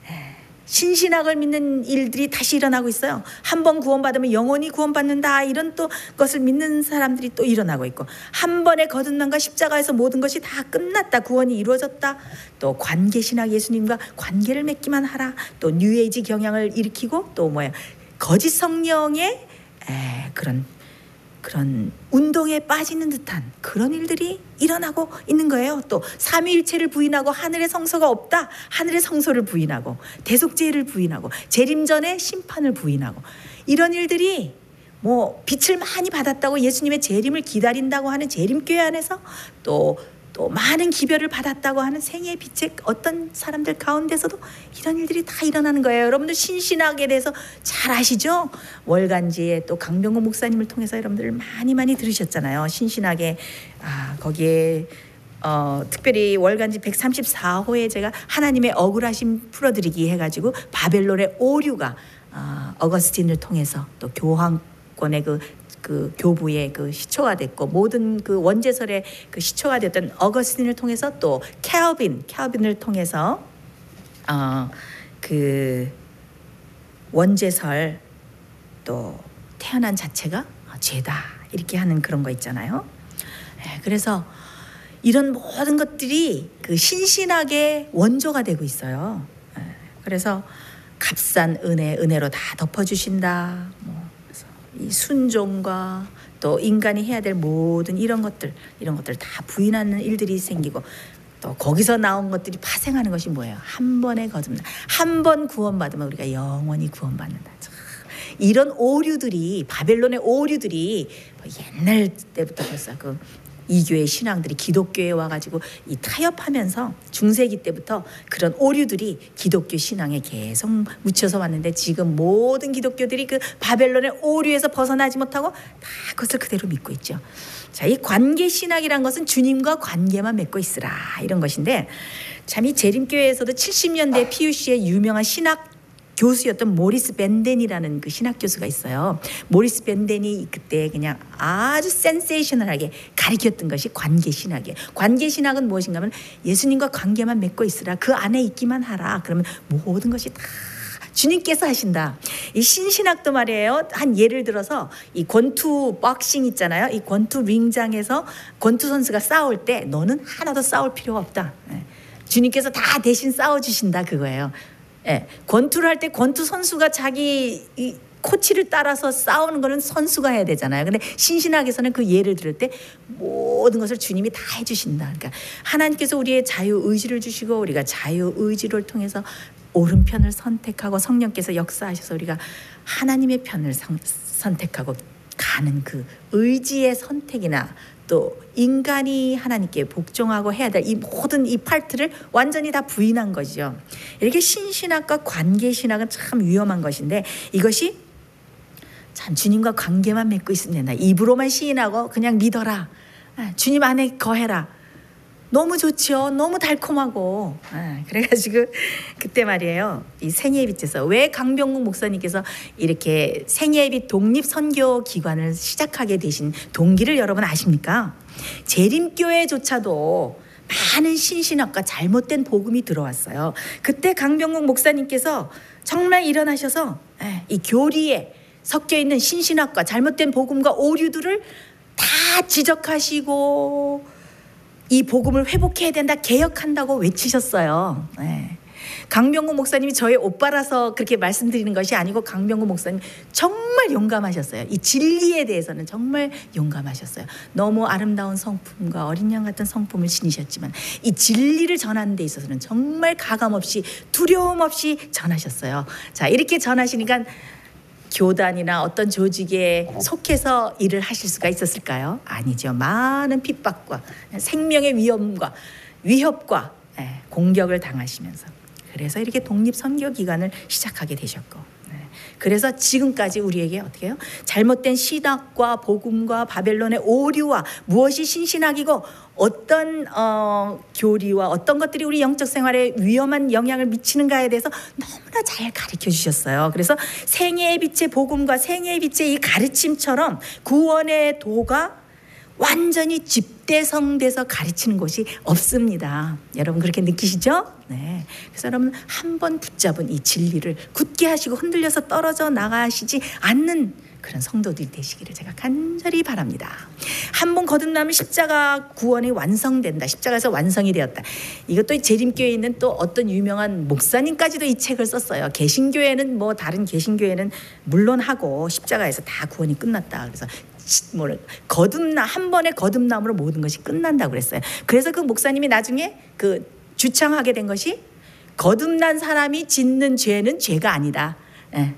[SPEAKER 5] 신신학을 믿는 일들이 다시 일어나고 있어요. 한 번 구원받으면 영원히 구원받는다 이런 또 것을 믿는 사람들이 또 일어나고 있고 한 번의 거듭남과 십자가에서 모든 것이 다 끝났다. 구원이 이루어졌다. 또 관계신학 예수님과 관계를 맺기만 하라. 또 뉴에이지 경향을 일으키고 또 뭐야 거짓 성령의 에, 그런 그런 운동에 빠지는 듯한 그런 일들이 일어나고 있는 거예요. 또 삼위일체를 부인하고 하늘의 성소가 없다. 하늘의 성소를 부인하고 대속죄를 부인하고 재림 전에 심판을 부인하고 이런 일들이 뭐 빛을 많이 받았다고 예수님의 재림을 기다린다고 하는 재림교회 안에서 또 또 많은 기별을 받았다고 하는 생애의 빛의 어떤 사람들 가운데서도 이런 일들이 다 일어나는 거예요. 여러분들 신신학에 대해서 잘 아시죠? 월간지에 또 강병구 목사님을 통해서 여러분들 많이 많이 들으셨잖아요. 신신학에 아 거기에 어, 특별히 월간지 백삼십사 호에 제가 하나님의 억울하심 풀어드리기 해가지고 바벨론의 오류가 어, 어거스틴을 통해서 또 교황권의 그 그 교부의 그 시초가 됐고 모든 그 원제설의 그 시초가 됐던 어거스틴을 통해서 또 캘빈, 캘빈을 통해서 어 그 원제설 또 태어난 자체가 죄다 이렇게 하는 그런 거 있잖아요. 네, 그래서 이런 모든 것들이 그 신신학의 원조가 되고 있어요. 네, 그래서 값싼 은혜, 은혜로 다 덮어주신다. 뭐 이 순종과 또 인간이 해야 될 모든 이런 것들 이런 것들 다 부인하는 일들이 생기고 또 거기서 나온 것들이 파생하는 것이 뭐예요? 한 번의 거듭남, 한 번 구원받으면 우리가 영원히 구원받는다. 이런 오류들이 바벨론의 오류들이 옛날 때부터 벌써 그 이교의 신앙들이 기독교에 와가지고 이 타협하면서 중세기 때부터 그런 오류들이 기독교 신앙에 계속 묻혀서 왔는데 지금 모든 기독교들이 그 바벨론의 오류에서 벗어나지 못하고 다 그것을 그대로 믿고 있죠. 자, 이 관계 신학이란 것은 주님과 관계만 맺고 있으라 이런 것인데 참 이 재림교회에서도 칠십 년대 피유씨의 유명한 신학 교수였던 모리스 벤덴이라는 그 신학 교수가 있어요. 모리스 벤덴이 그때 그냥 아주 센세이셔널하게 가르쳤던 것이 관계 신학이에요. 관계 신학은 무엇인가 하면 예수님과 관계만 맺고 있으라. 그 안에 있기만 하라. 그러면 모든 것이 다 주님께서 하신다. 이 신신학도 말이에요. 한 예를 들어서 이 권투 박싱 있잖아요. 이 권투 링장에서 권투 선수가 싸울 때 너는 하나도 싸울 필요가 없다. 주님께서 다 대신 싸워주신다 그거예요. 예, 권투를 할 때 권투 선수가 자기 이 코치를 따라서 싸우는 거는 선수가 해야 되잖아요. 근데 신신학에서는 그 예를 들을 때 모든 것을 주님이 다 해주신다. 그러니까 하나님께서 우리의 자유의지를 주시고 우리가 자유의지를 통해서 오른편을 선택하고 성령께서 역사하셔서 우리가 하나님의 편을 선, 선택하고 가는 그 의지의 선택이나 또 인간이 하나님께 복종하고 해야 될 이 모든 이 파트를 완전히 다 부인한 거죠. 이렇게 신신학과 관계신학은 참 위험한 것인데 이것이 참 주님과 관계만 맺고 있으면 된다. 입으로만 시인하고 그냥 믿어라. 주님 안에 거해라. 너무 좋죠. 너무 달콤하고. 아, 그래가지고 그때 말이에요. 이 생애빛에서 왜 강병국 목사님께서 이렇게 생애빛 독립 선교 기관을 시작하게 되신 동기를 여러분 아십니까? 재림교회조차도 많은 신신학과 잘못된 복음이 들어왔어요. 그때 강병국 목사님께서 정말 일어나셔서 이 교리에 섞여 있는 신신학과 잘못된 복음과 오류들을 다 지적하시고 이 복음을 회복해야 된다, 개혁한다고 외치셨어요. 네. 강병국 목사님이 저의 오빠라서 그렇게 말씀드리는 것이 아니고 강병국 목사님 정말 용감하셨어요. 이 진리에 대해서는 정말 용감하셨어요. 너무 아름다운 성품과 어린 양 같은 성품을 지니셨지만 이 진리를 전하는 데 있어서는 정말 가감없이 두려움 없이 전하셨어요. 자, 이렇게 전하시니까 교단이나 어떤 조직에 속해서 일을 하실 수가 있었을까요? 아니죠. 많은 핍박과 생명의 위험과 위협과 공격을 당하시면서 그래서 이렇게 독립선교기관을 시작하게 되셨고 그래서 지금까지 우리에게 어떻게 해요? 잘못된 신학과 복음과 바벨론의 오류와 무엇이 신신학이고 어떤 어, 교리와 어떤 것들이 우리 영적 생활에 위험한 영향을 미치는가에 대해서 너무나 잘 가르쳐 주셨어요. 그래서 생애의 빛의 복음과 생애의 빛의 이 가르침처럼 구원의 도가 완전히 집대성돼서 가르치는 곳이 없습니다. 여러분 그렇게 느끼시죠? 네. 그래서 여러분 한 번 붙잡은 이 진리를 굳게 하시고 흔들려서 떨어져 나가시지 않는 그런 성도들이 되시기를 제가 간절히 바랍니다. 한 번 거듭나면 십자가 구원이 완성된다. 십자가에서 완성이 되었다. 이것도 재림교회에 있는 또 어떤 유명한 목사님까지도 이 책을 썼어요. 개신교회는 뭐 다른 개신교회는 물론 하고 십자가에서 다 구원이 끝났다. 그래서 뭐 거듭나 한 번의 거듭남으로 모든 것이 끝난다고 그랬어요. 그래서 그 목사님이 나중에 그 주창하게 된 것이 거듭난 사람이 짓는 죄는 죄가 아니다. 예.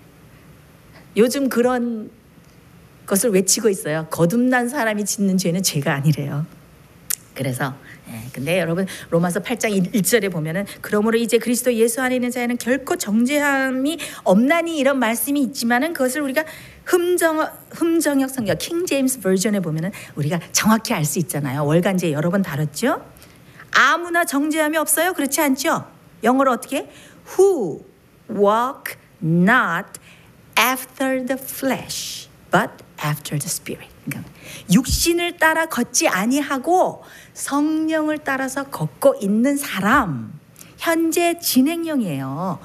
[SPEAKER 5] 요즘 그런 것을 외치고 있어요. 거듭난 사람이 짓는 죄는 죄가 아니래요. 그래서 예, 근데 여러분 로마서 팔 장 일 절에 보면은 그러므로 이제 그리스도 예수 안에 있는 자에는 결코 정죄함이 없나니 이런 말씀이 있지만은 그것을 우리가 흠정 흠정역 성경 킹 제임스 버전에 보면은 우리가 정확히 알 수 있잖아요. 월간지에 여러 번 다뤘죠. 아무나 정죄함이 없어요. 그렇지 않죠? 영어로 어떻게? Who walk not after the flesh, but after the spirit. 그러니까 육신을 따라 걷지 아니하고 성령을 따라서 걷고 있는 사람. 현재 진행형이에요.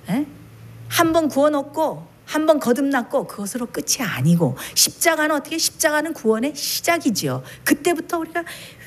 [SPEAKER 5] 한 번 구원 얻고 한 번 거듭났고 그것으로 끝이 아니고 십자가는 어떻게? 십자가는 구원의 시작이지요. 그때부터 우리가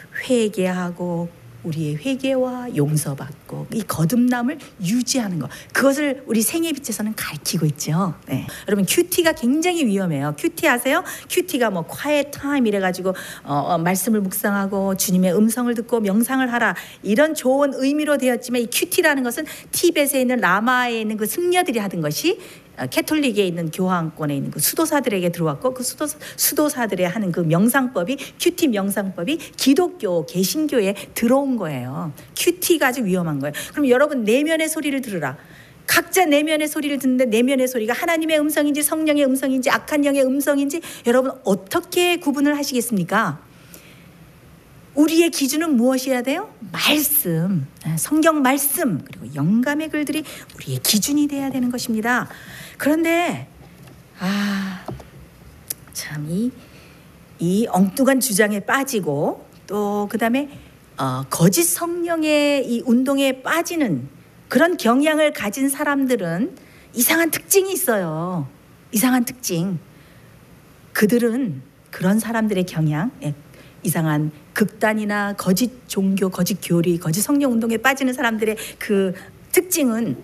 [SPEAKER 5] 회개하고 우리의 회개와 용서받고 이 거듭남을 유지하는 것, 그것을 우리 생애 빛에서는 가르치고 있죠. 네. 여러분 큐티가 굉장히 위험해요. 큐티 아세요? 큐티가 뭐 quiet time 이래가지고 어, 어, 말씀을 묵상하고 주님의 음성을 듣고 명상을 하라 이런 좋은 의미로 되었지만 이 큐티라는 것은 티벳에 있는 라마에 있는 그 승려들이 하던 것이 캐톨릭에 있는 교황권에 있는 그 수도사들에게 들어왔고 그 수도 수도사들의 하는 그 명상법이 큐티 명상법이 기독교 개신교에 들어온 거예요. 큐티가 아주 위험한 거예요. 그럼 여러분 내면의 소리를 들으라. 각자 내면의 소리를 듣는데 내면의 소리가 하나님의 음성인지 성령의 음성인지 악한 영의 음성인지 여러분 어떻게 구분을 하시겠습니까? 우리의 기준은 무엇이어야 돼요? 말씀, 성경 말씀 그리고 영감의 글들이 우리의 기준이 돼야 되는 것입니다. 그런데 아, 참 이 이 엉뚱한 주장에 빠지고 또 그다음에 어, 거짓 성령의 이 운동에 빠지는 그런 경향을 가진 사람들은 이상한 특징이 있어요. 이상한 특징. 그들은 그런 사람들의 경향, 이상한 극단이나 거짓 종교, 거짓 교리, 거짓 성령 운동에 빠지는 사람들의 그 특징은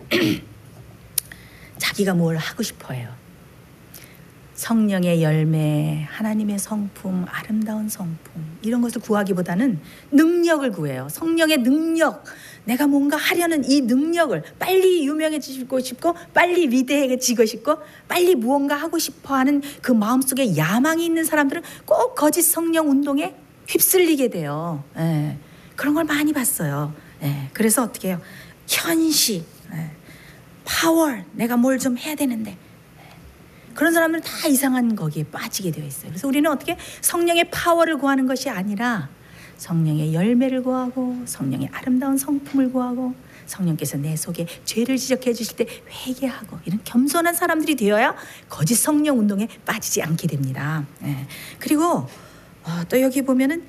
[SPEAKER 5] 자기가 뭘 하고 싶어해요. 성령의 열매, 하나님의 성품, 아름다운 성품 이런 것을 구하기보다는 능력을 구해요. 성령의 능력, 내가 뭔가 하려는 이 능력을 빨리 유명해지고 싶고 빨리 위대해지고 싶고 빨리 무언가 하고 싶어하는 그 마음속에 야망이 있는 사람들은 꼭 거짓 성령 운동에 휩쓸리게 돼요. 예, 그런 걸 많이 봤어요. 예, 그래서 어떻게 해요? 현시, 예, 파워, 내가 뭘 좀 해야 되는데 그런 사람들은 다 이상한 거기에 빠지게 되어 있어요. 그래서 우리는 어떻게 성령의 파워를 구하는 것이 아니라 성령의 열매를 구하고 성령의 아름다운 성품을 구하고 성령께서 내 속에 죄를 지적해 주실 때 회개하고 이런 겸손한 사람들이 되어야 거짓 성령 운동에 빠지지 않게 됩니다. 예. 그리고 어, 또 여기 보면은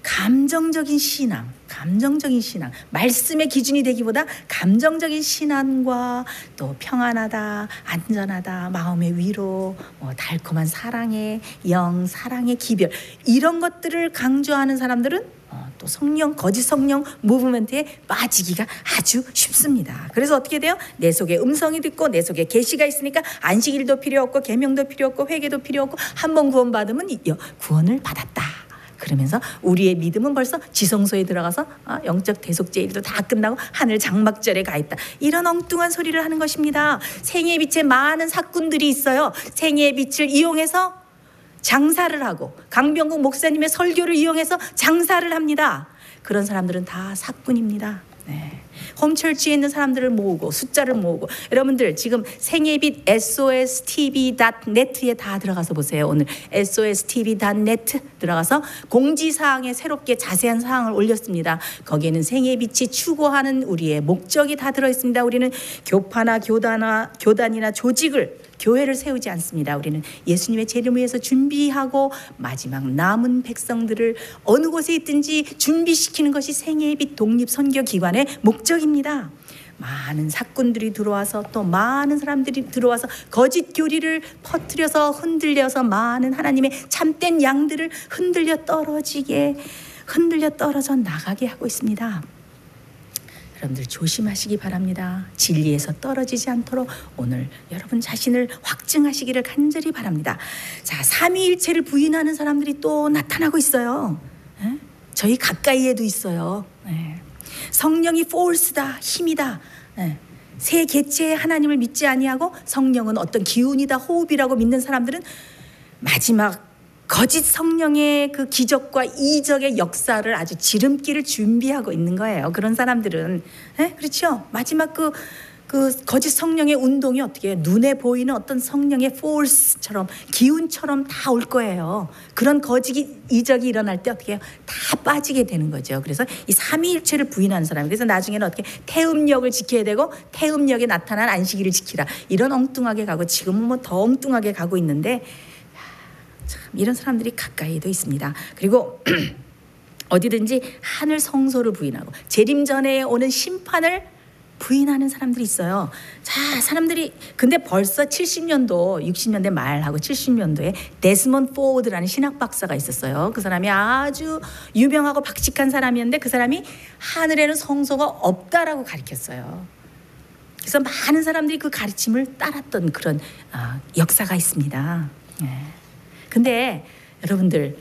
[SPEAKER 5] 감정적인 신앙, 감정적인 신앙, 말씀의 기준이 되기보다 감정적인 신앙과 또 평안하다, 안전하다, 마음의 위로, 뭐 달콤한 사랑의 영, 사랑의 기별 이런 것들을 강조하는 사람들은 어, 또 성령, 거짓 성령 무브먼트에 빠지기가 아주 쉽습니다. 그래서 어떻게 돼요? 내 속에 음성이 듣고 내 속에 계시가 있으니까 안식일도 필요 없고 계명도 필요 없고 회개도 필요 없고 한 번 구원 받으면 구원을 받았다. 그러면서 우리의 믿음은 벌써 지성소에 들어가서 영적 대속죄일도 다 끝나고 하늘 장막절에 가 있다. 이런 엉뚱한 소리를 하는 것입니다. 생애의 빛에 많은 사꾼들이 있어요. 생애의 빛을 이용해서 장사를 하고 강병국 목사님의 설교를 이용해서 장사를 합니다. 그런 사람들은 다 사꾼입니다. 네. 홈철치에 있는 사람들을 모으고 숫자를 모으고 여러분들 지금 생애빛 에스오에스티비 닷 넷에 다 들어가서 보세요. 오늘 에스오에스티비 닷 넷 들어가서 공지사항에 새롭게 자세한 사항을 올렸습니다. 거기에는 생애빛이 추구하는 우리의 목적이 다 들어있습니다. 우리는 교파나 교단이나, 교단이나 조직을 교회를 세우지 않습니다. 우리는 예수님의 재림을 위해서 준비하고 마지막 남은 백성들을 어느 곳에 있든지 준비시키는 것이 생애의 빛 독립선교기관의 목적입니다. 많은 사꾼들이 들어와서 또 많은 사람들이 들어와서 거짓 교리를 퍼뜨려서 흔들려서 많은 하나님의 참된 양들을 흔들려 떨어지게 흔들려 떨어져 나가게 하고 있습니다. 여러분들 조심하시기 바랍니다. 진리에서 떨어지지 않도록 오늘 여러분 자신을 확증하시기를 간절히 바랍니다. 자, 삼위일체를 부인하는 사람들이 또 나타나고 있어요. 에? 저희 가까이에도 있어요. 에. 성령이 force다, 힘이다. 에. 새 개체의 하나님을 믿지 아니하고 성령은 어떤 기운이다, 호흡이라고 믿는 사람들은 마지막 거짓 성령의 그 기적과 이적의 역사를 아주 지름길을 준비하고 있는 거예요. 그런 사람들은 에? 그렇죠. 마지막 그, 그 거짓 성령의 운동이 어떻게 해요? 눈에 보이는 어떤 성령의 force처럼 기운처럼 다 올 거예요. 그런 거짓 이적이 일어날 때 어떻게 해요? 다 빠지게 되는 거죠. 그래서 이 삼위일체를 부인하는 사람, 그래서 나중에는 어떻게 태음력을 지켜야 되고 태음력에 나타난 안식일을 지키라, 이런 엉뚱하게 가고 지금은 뭐 더 엉뚱하게 가고 있는데 참 이런 사람들이 가까이도 있습니다. 그리고 어디든지 하늘 성소를 부인하고 재림 전에 오는 심판을 부인하는 사람들이 있어요. 자, 사람들이 근데 벌써 칠십 년도, 육십 년대 말하고 칠십 년도에 데스몬드 포워드라는 신학 박사가 있었어요. 그 사람이 아주 유명하고 박식한 사람이었는데 그 사람이 하늘에는 성소가 없다라고 가르쳤어요. 그래서 많은 사람들이 그 가르침을 따랐던 그런 어, 역사가 있습니다. 네. 근데 여러분들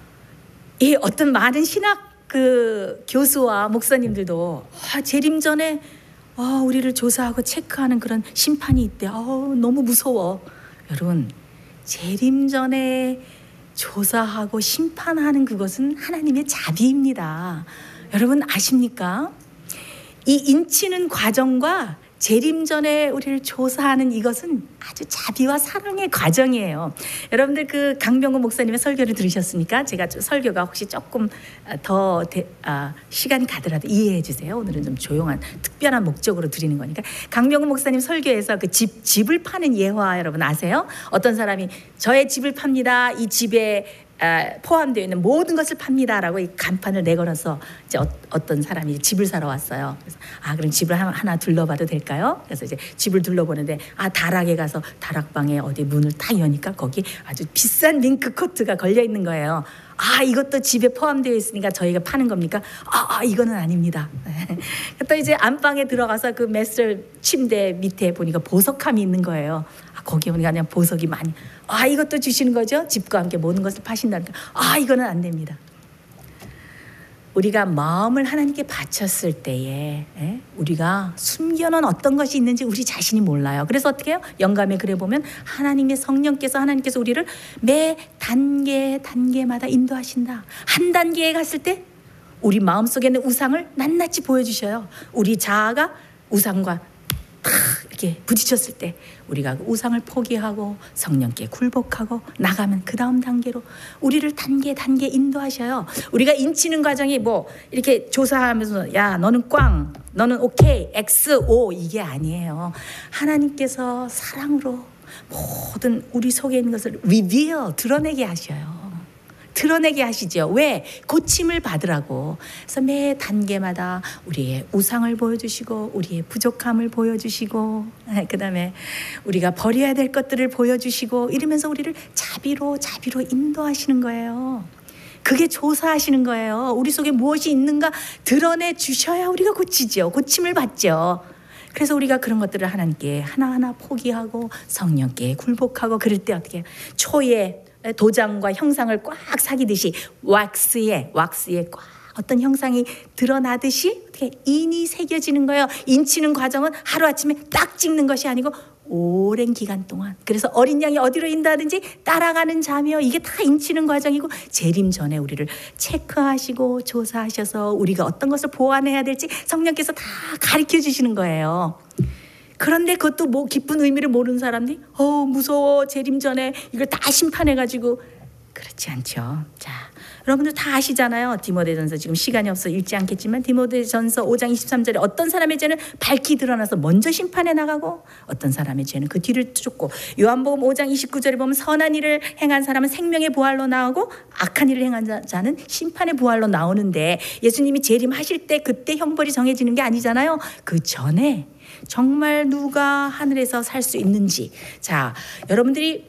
[SPEAKER 5] 이 어떤 많은 신학 그 교수와 목사님들도 아, 재림 전에 어, 우리를 조사하고 체크하는 그런 심판이 있대. 어, 너무 무서워. 여러분, 재림 전에 조사하고 심판하는 그것은 하나님의 자비입니다. 여러분 아십니까? 이 인치는 과정과 재림 전에 우리를 조사하는 이것은 아주 자비와 사랑의 과정이에요. 여러분들 그 강병구 목사님의 설교를 들으셨습니까? 제가 설교가 혹시 조금 더 대, 아, 시간이 가더라도 이해해 주세요. 오늘은 좀 조용한 특별한 목적으로 드리는 거니까. 강병구 목사님 설교에서 그 집, 집을 파는 예화 여러분 아세요? 어떤 사람이 저의 집을 팝니다. 이 집에 포함되어 있는 모든 것을 팝니다라고 이 간판을 내걸어서 이제 어, 어떤 사람이 집을 사러 왔어요. 그래서 아 그럼 집을 하나, 하나 둘러봐도 될까요? 그래서 이제 집을 둘러보는데 아 다락에 가서 다락방에 어디 문을 딱 여니까 거기 아주 비싼 링크 코트가 걸려 있는 거예요. 아 이것도 집에 포함되어 있으니까 저희가 파는 겁니까? 아, 아 이거는 아닙니다. 또 이제 안방에 들어가서 그 메스 침대 밑에 보니까 보석함이 있는 거예요. 아, 거기 보니까 그냥 보석이 많이. 아 이것도 주시는 거죠? 집과 함께 모든 것을 파신다니까. 아 이거는 안 됩니다. 우리가 마음을 하나님께 바쳤을 때에 에? 우리가 숨겨놓은 어떤 것이 있는지 우리 자신이 몰라요. 그래서 어떻게 해요? 영감의 글에 보면 하나님의 성령께서 하나님께서 우리를 매 단계 단계마다 인도하신다. 한 단계에 갔을 때 우리 마음속에 있는 우상을 낱낱이 보여주셔요. 우리 자아가 우상과 탁 이렇게 부딪혔을 때 우리가 그 우상을 포기하고 성령께 굴복하고 나가면 그 다음 단계로 우리를 단계 단계 인도하셔요. 우리가 인치는 과정이 뭐 이렇게 조사하면서 야 너는 꽝 너는 오케이 X O 이게 아니에요. 하나님께서 사랑으로 모든 우리 속에 있는 것을 reveal 드러내게 하셔요. 드러내게 하시죠. 왜? 고침을 받으라고. 그래서 매 단계마다 우리의 우상을 보여주시고 우리의 부족함을 보여주시고 그 다음에 우리가 버려야 될 것들을 보여주시고 이러면서 우리를 자비로 자비로 인도하시는 거예요. 그게 조사하시는 거예요. 우리 속에 무엇이 있는가 드러내 주셔야 우리가 고치죠. 고침을 받죠. 그래서 우리가 그런 것들을 하나님께 하나하나 포기하고 성령께 굴복하고 그럴 때 어떻게 해요? 초에 도장과 형상을 꽉 사귀듯이 왁스에 왁스에 꽉 어떤 형상이 드러나듯이 어떻게 인이 새겨지는 거예요. 인치는 과정은 하루아침에 딱 찍는 것이 아니고 오랜 기간 동안. 그래서 어린 양이 어디로 인도하든지 따라가는 자며 이게 다 인치는 과정이고 재림 전에 우리를 체크하시고 조사하셔서 우리가 어떤 것을 보완해야 될지 성령께서 다 가르쳐 주시는 거예요. 그런데 그것도 뭐 깊은 의미를 모르는 사람들이 어 무서워 재림 전에 이걸 다 심판해가지고 그렇지 않죠. 자 여러분들 다 아시잖아요. 디모데전서 지금 시간이 없어 읽지 않겠지만 디모데전서 오 장 이십삼 절에 어떤 사람의 죄는 밝히 드러나서 먼저 심판해 나가고 어떤 사람의 죄는 그 뒤를 쫓고 요한복음 오 장 이십구 절에 보면 선한 일을 행한 사람은 생명의 부활로 나오고 악한 일을 행한 자는 심판의 부활로 나오는데 예수님이 재림하실 때 그때 형벌이 정해지는 게 아니잖아요. 그 전에 정말 누가 하늘에서 살 수 있는지. 자, 여러분들이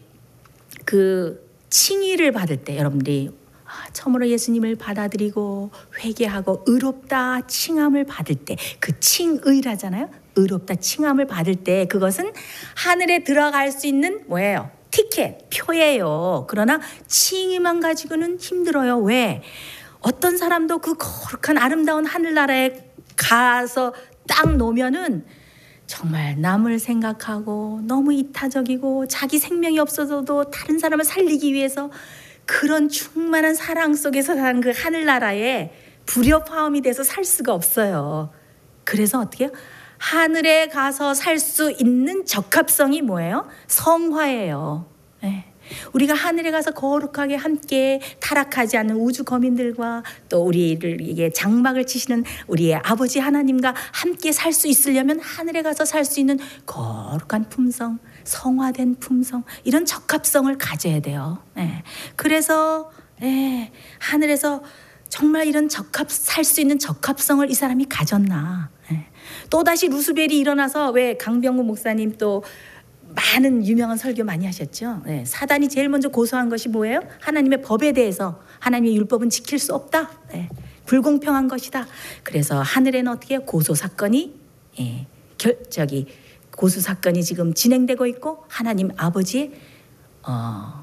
[SPEAKER 5] 그 칭의를 받을 때 여러분들이 처음으로 예수님을 받아들이고 회개하고 의롭다 칭함을 받을 때 그 칭의라잖아요. 의롭다 칭함을 받을 때 그것은 하늘에 들어갈 수 있는 뭐예요? 티켓, 표예요. 그러나 칭의만 가지고는 힘들어요. 왜? 어떤 사람도 그 거룩한 아름다운 하늘나라에 가서 딱 놓으면은 정말 남을 생각하고 너무 이타적이고 자기 생명이 없어져도 다른 사람을 살리기 위해서 그런 충만한 사랑 속에서 사는 그 하늘나라에 불협화음이 돼서 살 수가 없어요. 그래서 어떻게 해요? 하늘에 가서 살 수 있는 적합성이 뭐예요? 성화예요. 네. 우리가 하늘에 가서 거룩하게 함께 타락하지 않는 우주 거민들과 또 우리를 이게 장막을 치시는 우리의 아버지 하나님과 함께 살 수 있으려면 하늘에 가서 살 수 있는 거룩한 품성, 성화된 품성 이런 적합성을 가져야 돼요. 네. 그래서 네. 하늘에서 정말 이런 적합 살 수 있는 적합성을 이 사람이 가졌나. 네. 또다시 루스벨이 일어나서 왜 강병구 목사님 또 많은 유명한 설교 많이 하셨죠. 네, 사단이 제일 먼저 고소한 것이 뭐예요? 하나님의 법에 대해서 하나님의 율법은 지킬 수 없다. 네, 불공평한 것이다. 그래서 하늘에는 어떻게 해요? 고소 사건이 예, 결, 저기 고소 사건이 지금 진행되고 있고 하나님 아버지의 어,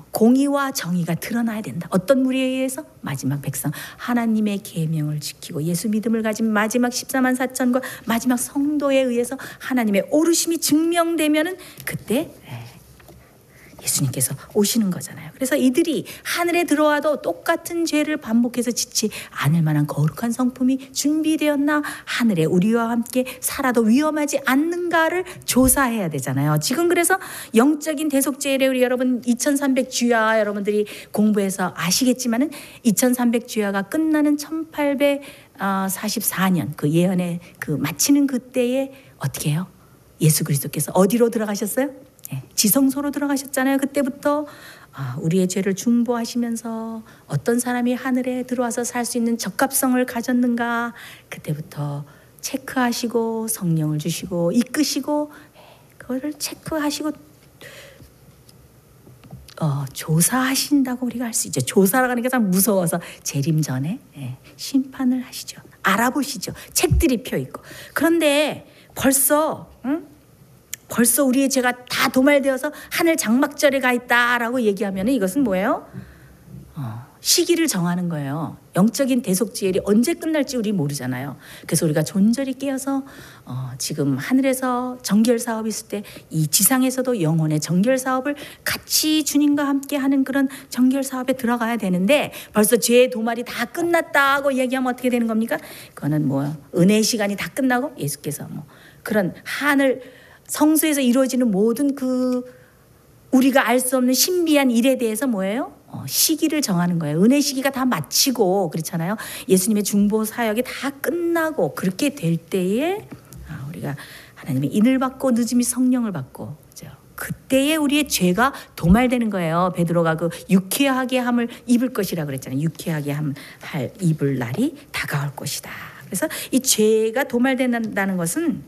[SPEAKER 5] 공의와 정의가 드러나야 된다. 어떤 무리에 의해서? 마지막 백성 하나님의 계명을 지키고 예수 믿음을 가진 마지막 십사만 사천과 마지막 성도에 의해서 하나님의 오르심이 증명되면은 그때 예수님께서 오시는 거잖아요. 그래서 이들이 하늘에 들어와도 똑같은 죄를 반복해서 짓지 않을 만한 거룩한 성품이 준비되었나, 하늘에 우리와 함께 살아도 위험하지 않는가를 조사해야 되잖아요. 지금 그래서 영적인 대속죄를 우리 여러분 이천삼백 주야 여러분들이 공부해서 아시겠지만은 이천삼백 주야가 끝나는 천팔백사십사 년 그 예언의 그 마치는 그때에 어떻게 해요? 예수 그리스도께서 어디로 들어가셨어요? 네, 지성소로 들어가셨잖아요. 그때부터 아, 우리의 죄를 중보하시면서 어떤 사람이 하늘에 들어와서 살 수 있는 적합성을 가졌는가, 그때부터 체크하시고 성령을 주시고 이끄시고 그거를 체크하시고 어, 조사하신다고 우리가 할 수 있죠. 조사라고 하니까 참 무서워서 재림 전에 예, 심판을 하시죠. 알아보시죠. 책들이 펴 있고. 그런데 벌써 응? 벌써 우리의 죄가 다 도말되어서 하늘 장막절에 가 있다라고 얘기하면 이것은 뭐예요? 어, 시기를 정하는 거예요. 영적인 대속죄일이 언제 끝날지 우리 모르잖아요. 그래서 우리가 존절히 깨어서 어, 지금 하늘에서 정결 사업이 있을 때 이 지상에서도 영혼의 정결 사업을 같이 주님과 함께 하는 그런 정결 사업에 들어가야 되는데, 벌써 죄의 도말이 다 끝났다고 얘기하면 어떻게 되는 겁니까? 그거는 뭐 은혜의 시간이 다 끝나고 예수께서 뭐 그런 하늘 성소에서 이루어지는 모든 그 우리가 알 수 없는 신비한 일에 대해서 뭐예요? 어, 시기를 정하는 거예요. 은혜 시기가 다 마치고 그렇잖아요. 예수님의 중보 사역이 다 끝나고 그렇게 될 때에 아, 우리가 하나님의 인을 받고 늦음이 성령을 받고 그렇죠? 그때에 우리의 죄가 도말되는 거예요. 베드로가 그 유쾌하게 함을 입을 것이라 그랬잖아요. 유쾌하게 함 할 입을 날이 다가올 것이다. 그래서 이 죄가 도말된다는 것은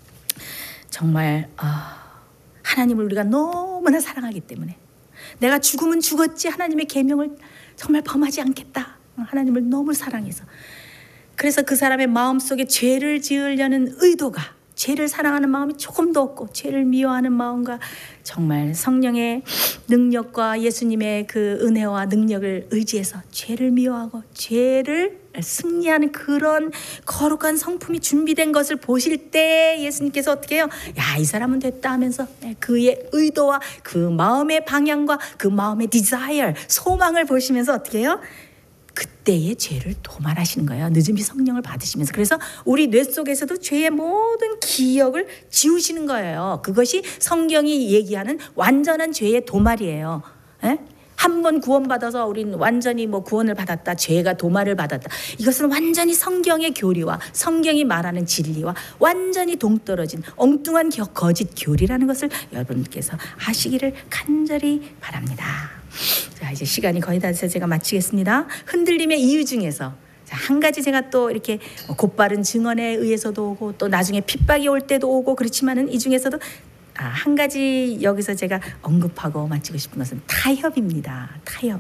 [SPEAKER 5] 정말 아, 하나님을 우리가 너무나 사랑하기 때문에 내가 죽으면 죽었지 하나님의 계명을 정말 범하지 않겠다. 하나님을 너무 사랑해서. 그래서 그 사람의 마음속에 죄를 지으려는 의도가, 죄를 사랑하는 마음이 조금도 없고 죄를 미워하는 마음과 정말 성령의 능력과 예수님의 그 은혜와 능력을 의지해서 죄를 미워하고 죄를 승리하는 그런 거룩한 성품이 준비된 것을 보실 때 예수님께서 어떻게 해요? 야, 이 사람은 됐다 하면서 그의 의도와 그 마음의 방향과 그 마음의 desire, 소망을 보시면서 어떻게 해요? 그때의 죄를 도말하시는 거예요. 늦음이 성령을 받으시면서. 그래서 우리 뇌 속에서도 죄의 모든 기억을 지우시는 거예요. 그것이 성경이 얘기하는 완전한 죄의 도말이에요. 에? 한 번 구원받아서 우리는 완전히 뭐 구원을 받았다, 죄가 도말을 받았다. 이것은 완전히 성경의 교리와 성경이 말하는 진리와 완전히 동떨어진 엉뚱한 거짓 교리라는 것을 여러분께서 아시기를 간절히 바랍니다. 자, 이제 시간이 거의 다 돼서 제가 마치겠습니다. 흔들림의 이유 중에서 한 가지 제가 또 이렇게 곧바른 증언에 의해서도 오고 또 나중에 핍박이 올 때도 오고 그렇지만은 이 중에서도 아, 한 가지 여기서 제가 언급하고 마치고 싶은 것은 타협입니다. 타협.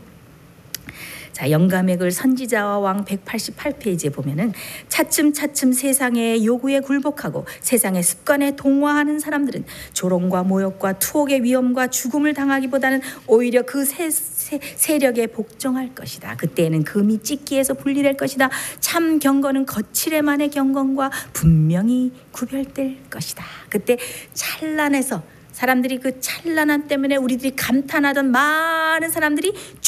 [SPEAKER 5] 자, 영감의 글 선지자와 왕 백팔십팔 페이지에 보면은 차츰차츰 세상의 요구에 굴복하고 세상의 습관에 동화하는 사람들은 조롱과 모욕과 투옥의 위험과 죽음을 당하기보다는 오히려 그 세, 세, 세력에 복종할 것이다. 그때에는 금이 찢기에서 분리될 것이다. 참 경건은 거칠에만의 경건과 분명히 구별될 것이다. 그때 찬란해서 사람들이 그 찬란함 때문에 우리들이 감탄하던 많은 사람들이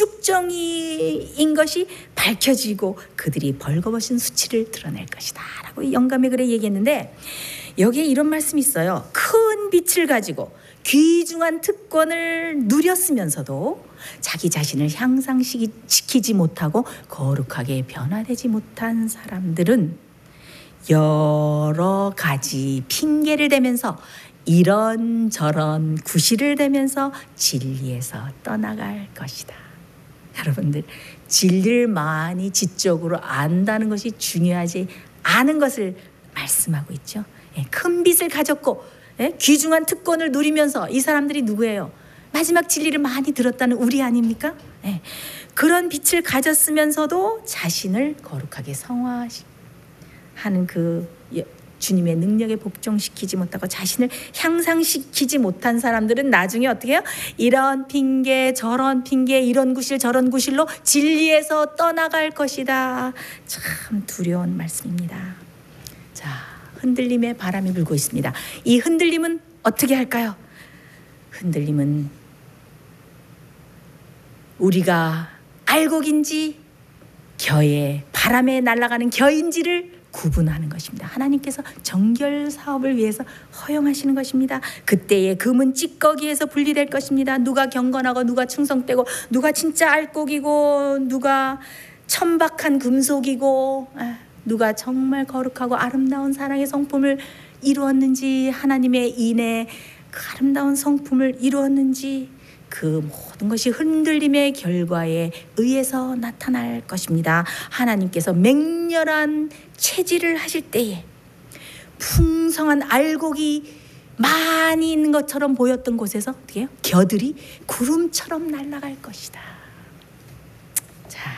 [SPEAKER 5] 쭉정이인 것이 밝혀지고 그들이 벌거벗은 수치를 드러낼 것이다 라고 영감의 글에 얘기했는데, 여기에 이런 말씀이 있어요. 큰 빛을 가지고 귀중한 특권을 누렸으면서도 자기 자신을 향상시키지 못하고 거룩하게 변화되지 못한 사람들은 여러 가지 핑계를 대면서 이런저런 구실을 대면서 진리에서 떠나갈 것이다. 여러분들, 진리를 많이 지적으로 안다는 것이 중요하지 않은 것을 말씀하고 있죠. 큰 빛을 가졌고 귀중한 특권을 누리면서 이 사람들이 누구예요? 마지막 진리를 많이 들었다는 우리 아닙니까? 그런 빛을 가졌으면서도 자신을 거룩하게 성화하는 그 주님의 능력에 복종시키지 못하고 자신을 향상시키지 못한 사람들은 나중에 어떻게 해요? 이런 핑계 저런 핑계 이런 구실 저런 구실로 진리에서 떠나갈 것이다. 참 두려운 말씀입니다. 자, 흔들림의 바람이 불고 있습니다. 이 흔들림은 어떻게 할까요? 흔들림은 우리가 알곡인지 겨에 바람에 날아가는 겨인지를 구분하는 것입니다. 하나님께서 정결 사업을 위해서 허용하시는 것입니다. 그때에 금은 찌꺼기에서 분리될 것입니다. 누가 경건하고 누가 충성되고 누가 진짜 알곡이고 누가 천박한 금속이고 누가 정말 거룩하고 아름다운 사랑의 성품을 이루었는지 하나님의 인의 그 아름다운 성품을 이루었는지 그 모든 것이 흔들림의 결과에 의해서 나타날 것입니다. 하나님께서 맹렬한 체질을 하실 때에 풍성한 알곡이 많이 있는 것처럼 보였던 곳에서 어떻게 해요? 겨들이 구름처럼 날아갈 것이다. 자,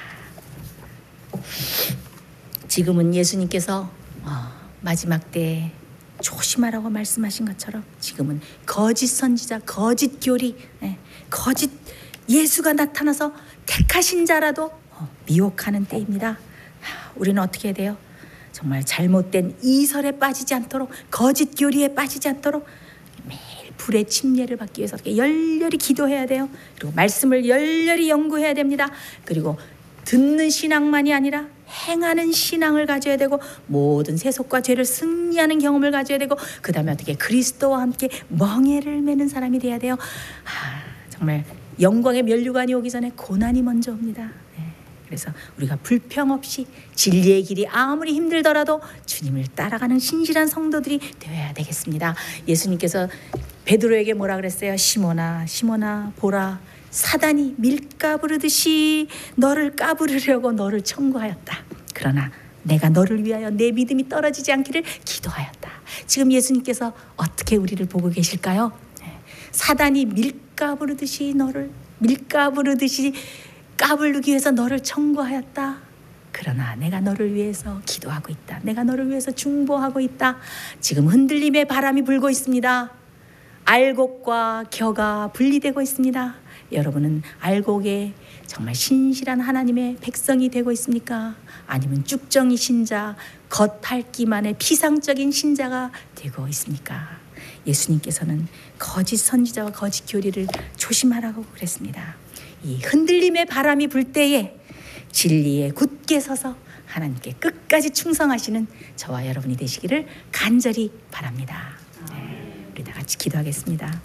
[SPEAKER 5] 지금은 예수님께서 어, 마지막 때 조심하라고 말씀하신 것처럼 지금은 거짓 선지자, 거짓 교리, 예, 거짓 예수가 나타나서 택하신 자라도 미혹하는 때입니다. 우리는 어떻게 해야 돼요? 정말 잘못된 이설에 빠지지 않도록, 거짓 교리에 빠지지 않도록 매일 불의 침례를 받기 위해서 열렬히 기도해야 돼요. 그리고 말씀을 열렬히 연구해야 됩니다. 그리고 듣는 신앙만이 아니라 행하는 신앙을 가져야 되고 모든 세속과 죄를 승리하는 경험을 가져야 되고 그 다음에 어떻게 그리스도와 함께 멍에를 매는 사람이 돼야 돼요. 아, 정말 영광의 면류관이 오기 전에 고난이 먼저 옵니다. 네. 그래서 우리가 불평 없이 진리의 길이 아무리 힘들더라도 주님을 따라가는 신실한 성도들이 되어야 되겠습니다. 예수님께서 베드로에게 뭐라 그랬어요? 시몬아 시몬아 보라 사단이 밀 까부르듯이 너를 까부르려고 너를 청구하였다. 그러나 내가 너를 위하여 내 믿음이 떨어지지 않기를 기도하였다. 지금 예수님께서 어떻게 우리를 보고 계실까요? 사단이 밀 까부르듯이 너를 밀 까부르듯이 까부르기 위해서 너를 청구하였다. 그러나 내가 너를 위해서 기도하고 있다. 내가 너를 위해서 중보하고 있다. 지금 흔들림의 바람이 불고 있습니다. 알곡과 겨가 분리되고 있습니다. 여러분은 알곡에 정말 신실한 하나님의 백성이 되고 있습니까? 아니면 쭉정이 신자, 겉핥기만의 피상적인 신자가 되고 있습니까? 예수님께서는 거짓 선지자와 거짓 교리를 조심하라고 그랬습니다. 이 흔들림의 바람이 불 때에 진리에 굳게 서서 하나님께 끝까지 충성하시는 저와 여러분이 되시기를 간절히 바랍니다. 네, 우리 다 같이 기도하겠습니다.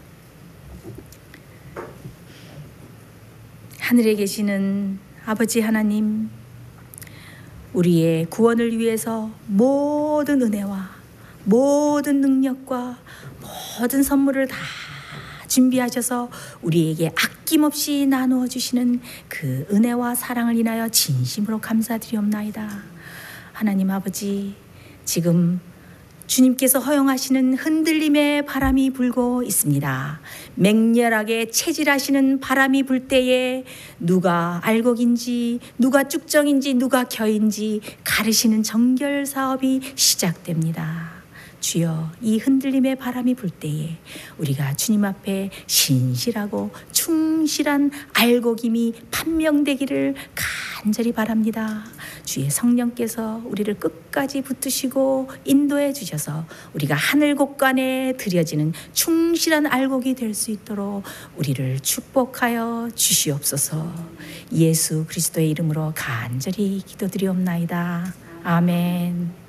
[SPEAKER 5] 하늘에 계시는 아버지 하나님, 우리의 구원을 위해서 모든 은혜와 모든 능력과 모든 선물을 다 준비하셔서 우리에게 아낌없이 나누어 주시는 그 은혜와 사랑을 인하여 진심으로 감사드리옵나이다. 하나님 아버지, 지금 주님께서 허용하시는 흔들림의 바람이 불고 있습니다. 맹렬하게 체질하시는 바람이 불 때에 누가 알곡인지 누가 쭉정인지 누가 겨인지 가르시는 정결 사업이 시작됩니다. 주여, 이 흔들림의 바람이 불 때에 우리가 주님 앞에 신실하고 충실한 알곡임이 판명되기를 간절히 바랍니다. 주의 성령께서 우리를 끝까지 붙드시고 인도해 주셔서 우리가 하늘 곳간에 드려지는 충실한 알곡이 될 수 있도록 우리를 축복하여 주시옵소서. 예수 그리스도의 이름으로 간절히 기도드리옵나이다. 아멘.